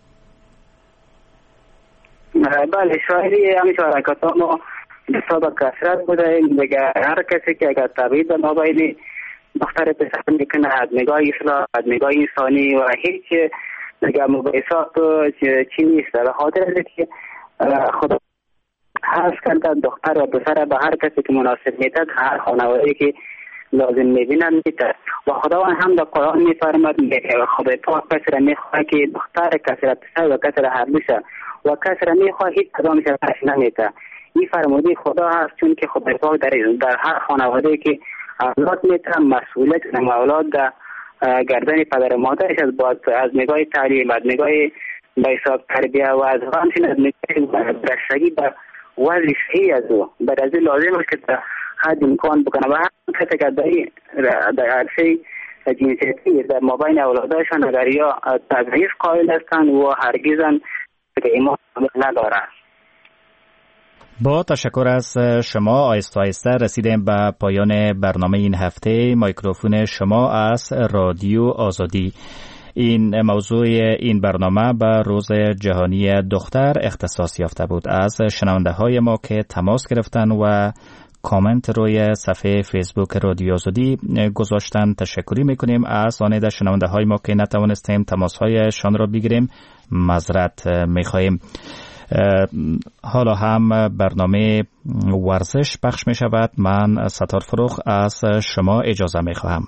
بله، شاهدی همین حرکات ها ما بسیار کثرت بوده. دیگه هر کسی که اگر تبعیض در مابین دختر پسر میکنه از نگاه اصلاح، از نگاه انسانی و هیچ دیگه مباحثات چی نیست. به خاطر از که خدا حس کرده دختر و پسر به هر کسی که مناسب میتد هر خانواده‌ای که لازم میبینن میتد و خداوند هم در قرآن میفرماد خدای پاک کسی را میخواه که دختر کسی را پسر و کسی را هر بشه و کسی را میخواه هیچ کدامش را پش نمیته. این فرموده خدا هست، چون که خدای پاک در هر خانواده‌ای که اولاد میتونه مسئولیت اولاد در گردن پدر و مادرش از نگاه تعلیم، از نگاه به حساب تربیه و از همچنین از نگاه برشگی به وضع صحیح از او بر از لازم است که حد امکان بکنه و هم کسی که در عرصه جنسیتی در مابین اولادشان اگر یا تبعیض قائل هستند و هرگزاً که ایمان ندارند. با تشکر از شما آیسته آیسته رسیدیم به پایان برنامه این هفته. میکروفون شما از رادیو آزادی. این موضوع این برنامه به روز جهانی دختر اختصاص یافته بود. از شنونده های ما که تماس گرفتن و کامنت روی صفحه فیسبوک رادیو آزادی گذاشتن تشکری میکنیم. از آن شنونده های ما که نتوانستیم تماس هایشان را بگیریم معذرت میخواهیم. حالا هم برنامه ورزش پخش می شود. من ستار فروخ از شما اجازه می خواهم.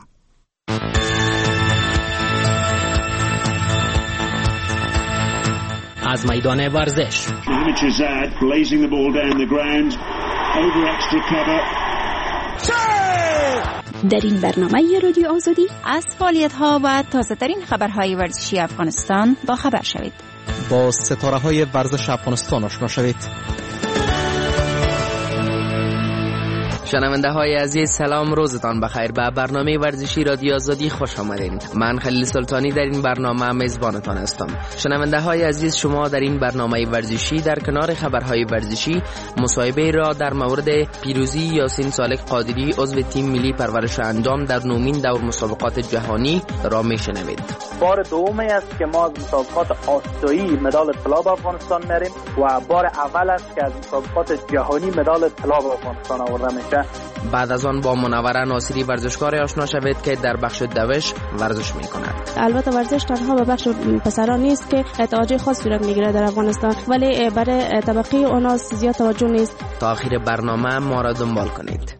از میدان ورزش در این برنامه رادیو آزادی از فعالیت‌ها و تازه‌ترین خبرهای ورزشی افغانستان با خبر شوید. با ستاره‌های ورزش افغانستان آشنا شوید. شنونده های عزیز سلام، روزتان بخیر. به برنامه ورزشی رادیو آزادی خوش آمدین. من خلیل سلطانی در این برنامه میزبانتان هستم. شنونده های عزیز، شما در این برنامه ورزشی در کنار خبرهای ورزشی مصاحبه را در مورد پیروزی یاسین صالح قادری عضو تیم ملی پرورش اندام در نومین دور مسابقات جهانی را میشنوید. بار دومی است که ما از مسابقات آسیایی مدال طلا به افغانستان میاریم و بار اول است که از مسابقات جهانی مدال طلا به افغانستان آورده میشه. بعد از آن با منوره ناصری ورزشکار آشنا شوید که در بخش دوش ورزش میکند. البته ورزش تنها به بخش پسران نیست که توجه خاص صورت میگیره در افغانستان، ولی برای طبقه اوناس زیاد توجه نیست. تا آخر برنامه ما را دنبال کنید.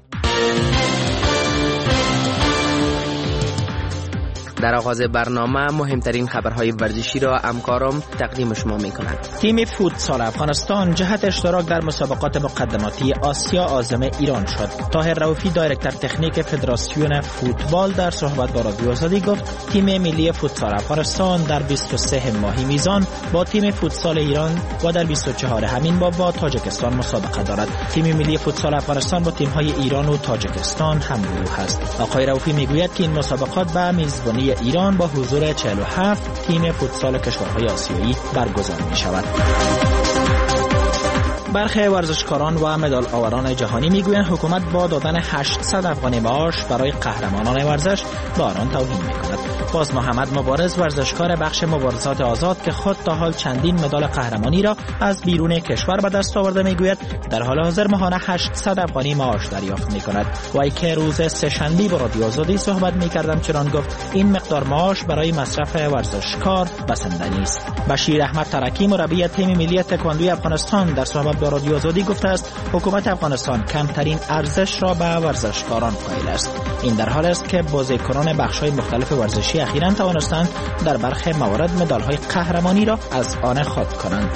در آغاز برنامه مهمترین خبرهای ورزشی را همکارم تقدیم شما می‌کند. تیم فوتسال افغانستان جهت اشتراک در مسابقات مقدماتی آسیا عازم ایران شد. طاهر رؤوفی دایرکتور تکنیک فدراسیون فوتبال در صحبت با رادیو آزادی گفت تیم ملی فوتسال افغانستان در 23 ماهی میزان با تیم فوتسال ایران و در 24 همین ماه با تاجیکستان مسابقه دارد. تیم ملی فوتسال افغانستان با تیم‌های ایران و تاجیکستان همگروه است. آقای رؤوفی میگوید که این مسابقات به میزبانی ایران با حضور 47 تیم فوتسال کشورهای آسیایی برگزار می شود. برخی ورزشکاران و مدال آوران جهانی میگویند حکومت با دادن 800 افغانی معاش برای قهرمانان ورزش به آنان توهین میکند. باز محمد مبارز ورزشکار بخش مبارزات آزاد که خود تا حال چندین مدال قهرمانی را از بیرون کشور به دست آورده میگوید در حال حاضر ماهانه 800 افغانی معاش دریافت میکند. وی که روز سه‌شنبه با رادیو آزادی صحبت میکردم چنان گفت این مقدار معاش برای مصرف ورزشکار بسنده نیست. بشیر احمد ترکی مربی تیم ملی تکواندوی افغانستان در صحبت با رادیو آزادی گفته است حکومت افغانستان کمترین ارزش را به ورزشکاران قائل است. این در حالی است که بازیکنان بخش‌های مختلف ورزشی اخیراً توانستند در برخی موارد مدال‌های قهرمانی را از آن خود کنند.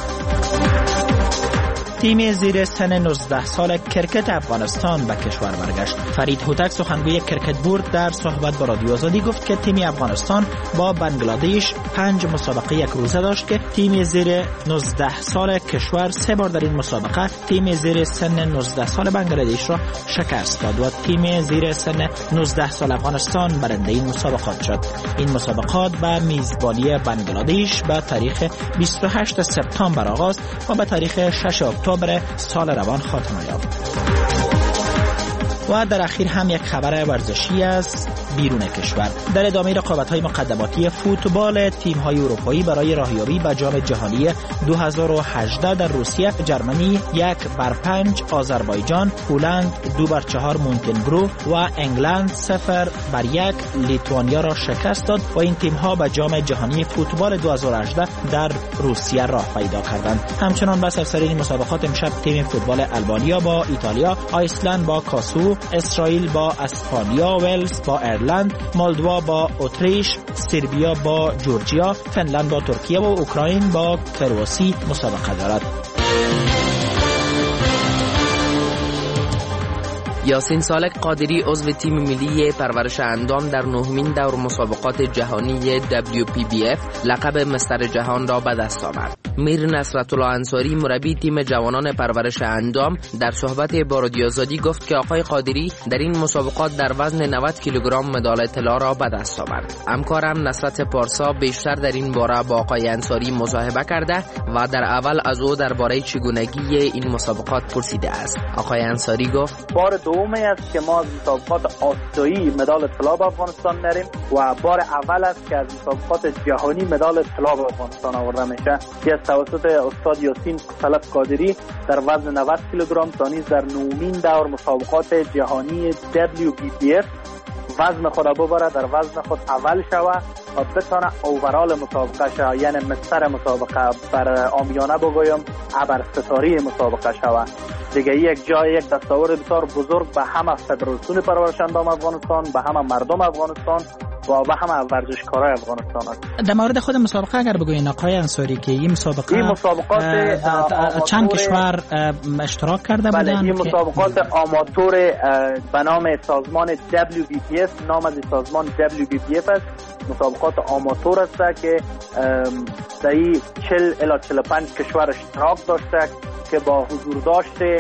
تیم زیر سن 19 سال کرکت افغانستان به کشور برگشت. فرید هوتک سخنگوی کرکت بورد در صحبت با رادیو آزادی گفت که تیم افغانستان با بنگلادش 5 مسابقه یک روزه داشت که تیم زیر 19 سال کشور 3 بار در این مسابقه تیم زیر سن 19 سال بنگلادش را شکست داد و تیم زیر سن 19 سال افغانستان برنده این مسابقات شد. این مسابقات به میزبانی بنگلادش به تاریخ 28 سپتامبر آغاز و به تاریخ 6 اکتبر سال روان خاتمه یافت. و در اخیر هم یک خبر ورزشی از بیرون کشور. در ادامه رقابت‌های مقدماتی فوتبال تیم‌های اروپایی برای راهیابی به جام جهانی 2018 در روسیه، جرمنی 1-5 آذربایجان، هلند 2-4 مونتنگرو و انگلند 0-1 لیتوانیا را شکست داد و این تیم‌ها به جام جهانی فوتبال 2018 در روسیه راه پیدا کردند. همچنان به سراسر این مسابقات امشب تیم فوتبال آلبانیا با ایتالیا، آیسلند با کاسو، اسرائیل با اسپانیا، ولز با ایرلند، مولدوا با اتریش، سربیا با جورجیا، فنلند با ترکیه و اوکراین با کرواسی مسابقه دارد. یاسین سالک قادری عضو تیم ملی پرورش اندام در 9مین دور مسابقات جهانی WPBF لقب مستر جهان را به دست آورد. میر نصرت الله انصاری مربی تیم جوانان پرورش اندام در صحبت با رادیو آزادی گفت که آقای قادری در این مسابقات در وزن 90 کیلوگرم مدال طلا را به دست آورد. همکارم نصرت پارسا بیشتر در این باره با آقای انصاری مصاحبه کرده و در اول از او درباره چگونگی این مسابقات پرسیده است. آقای انصاری گفت بار دومی است که ما از مسابقات آسیایی مدال طلا به افغانستان میاریم و بار اول است که از مسابقات جهانی مدال طلا به افغانستان آورده میشه که توسط استاد یاسین سالک قادری در وزن 90 کیلوگرم تا نیز در 9مین دور مسابقات جهانی WPBF وزن خود ببره، در وزن خود اول شوه و بتانه اوورال مسابقه شوه، یعنی مستر مسابقه بر عامیانه بگویم ابر ستاره مسابقه شوه. دیگه یک جای یک دستاورد بسیار بزرگ به همه فدراسیون پرورش اندام افغانستان، به همه مردم افغانستان و به همه ورزشکارای افغانستان است. در مورد خود مسابقه اگر بگوین آقای انصاری که این مسابقات چند کشور اشتراک کرده بودند؟ بله، این مسابقات آماتور به نام سازمان WPBF، نام از سازمان WPBF است. مسابقات آماتور است که در 40 الی 45 کشور اشتراک داشته که با حضور داشته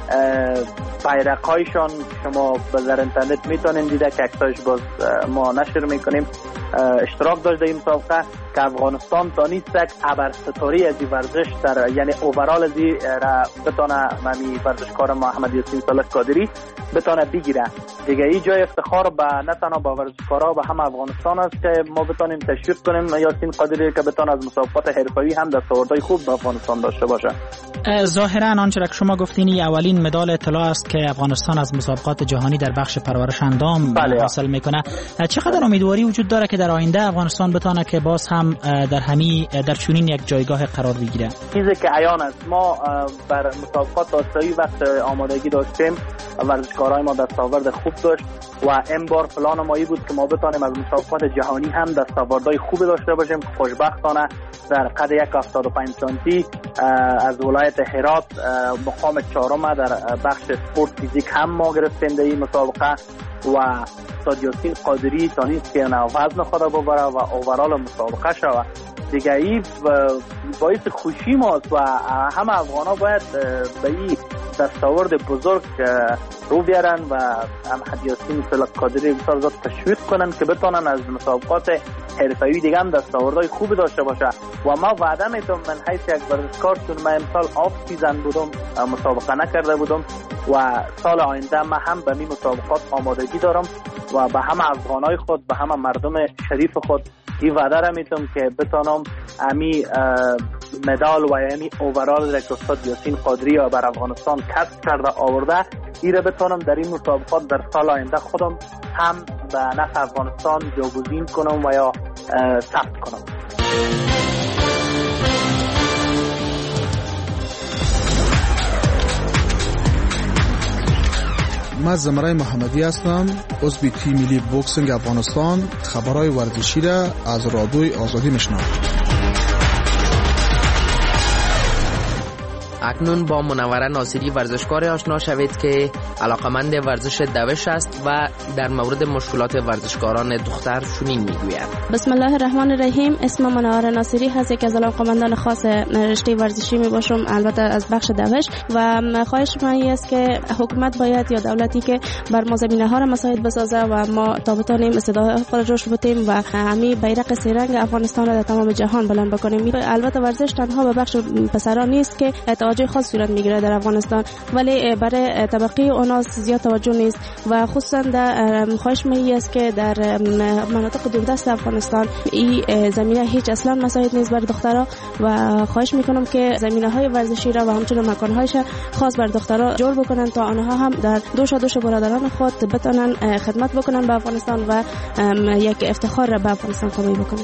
بیرق‌هایشان شما در اینترنت میتونین دیده که عکسایش باز ما نشر میکنیم. اشتراک داشته این مسابقه که افغانستان تا نیست یک ابر ستاره از این ورزش در یعنی اوورال از این را بتانه ممی ورزشکار محمد یاسین سالک قادری بتانه بگیره. دیگه این جای افتخار به نه تنها با ورزشکارا و همه افغانستان است که ما بتانیم تشویق کنیم یاسین قادری که بتانه از مسابقات حرفه‌ای هم دستاوردهای خوب به افغانستان داشته باشه. ظاهرا آنچه که شما گفتین اولین مدال طلا است که افغانستان از مسابقات جهانی در بخش پرورش اندام حاصل میکنه. چقدر امیدواری وجود داره که در آینده افغانستان بتونه که باز هم در چنین یک جایگاه قرار بگیره؟ چیزی که عیان است، ما بر مسابقات آسیایی وقت آمادگی داشتیم، ورزشکارای ما دستاورد خوب داشت و این بار پلان ما بود که ما بتونیم از مسابقات جهانی هم دستاوردهای خوب داشته باشیم. خوشبختانه در قد 1.75 سانتی از ولایت هرات مقام 4 در بخش سپورت فیزیک هم ما گرفتیم در این مسابقه و استاد یاسین قادری تا نیست که وزن خود ببره و اوورال مسابقه شود. دیگه این باعث خوشی ماست و همه افغانا باید به این دستاورد بزرگ رو بیارن و محمد یاسین سالک قادری بسیار زیاد تشویق کنن که بتونن از مسابقات حرفه‌ای دیگه هم دستاوردهای خوبی داشته باشه. و ما وعده میتونم من حیث یک ورزشکار چون من امسال آف سیزن بودم مسابقه نکرده بودم و سال آینده من هم به این مسابقات آمادگی دارم و به همه افغانای خود، به همه مردم شریف خود این وعده را میتونم که بتونم امی مدال و امی اوورال را که استاد یاسین قادری بر افغانستان کسب کرده آورده این را بتونم در این مسابقات در سال آینده خودم هم به نفع افغانستان جاگزین کنم و یا ثبت کنم. من زمرای محمدی هستم، عضو تیم ملی بوکسینگ افغانستان. خبرهای ورزشی را از رادیوی آزادی میشنوم. اکنون با منوره ناصری ورزشکار آشنا شوید که علاقمند ورزش دوش است و در مورد مشکلات ورزشکاران دختر چنین میگوید. بسم الله الرحمن الرحیم. اسم منوره ناصری هست، یک از علاقمندان خاص رشته ورزشی می باشم، البته از بخش دوش. و خواهش من است که حکومت باید یا دولتی که بر ما زمینه ها را مساعد بسازه و ما تا بتانیم استعدادهای خود را جوش بدیم و همین بیرق سه‌رنگ افغانستان را در تمام جهان بلند بکنیم. البته ورزش تنها به بخش پسران نیست که توجه خاص صورت میگیره در افغانستان، ولی برای طبقه اوناس زیاد توجه نیست و خصوصا در خواهش من است که در مناطق دوردست افغانستان این زمینه هیچ اصلا مساعد نیست برای دخترها و خواهش میکنم که زمینه های ورزشی را و همچنین مکان هایش خاص برای دخترها جور بکنن تا آنها هم در دوش برادران خود بتونن خدمت بکنن به افغانستان و یک افتخار را به افغانستان کمک بکنن.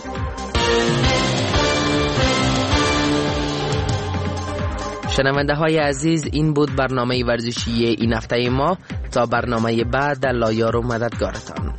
شنونده های عزیز، این بود برنامه ورزشی این هفته ما. تا برنامه بعد، الله یار و مددگارتان.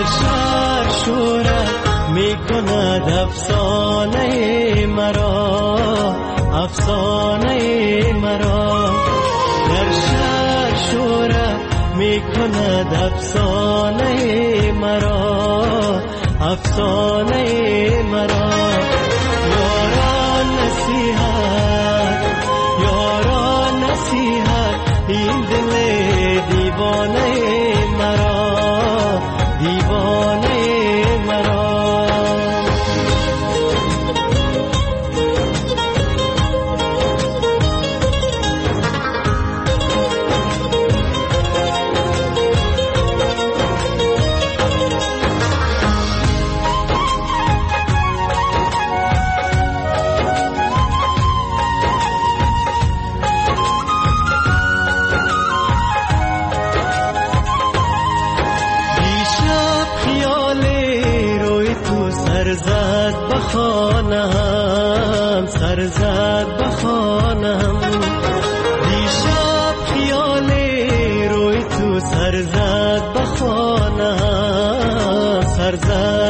در شهر شورت می کند افسانه مرا، افسانه مرا. در شهر شورت می کند افسانه مرا، افسانه مرا. یاران نصیحت، یاران نصیحت، این دل دیوانه مرا، دیوانه مرا. خانم سرزد بخانم، دیشب خیال روی تو سرزد بخانم، سرزد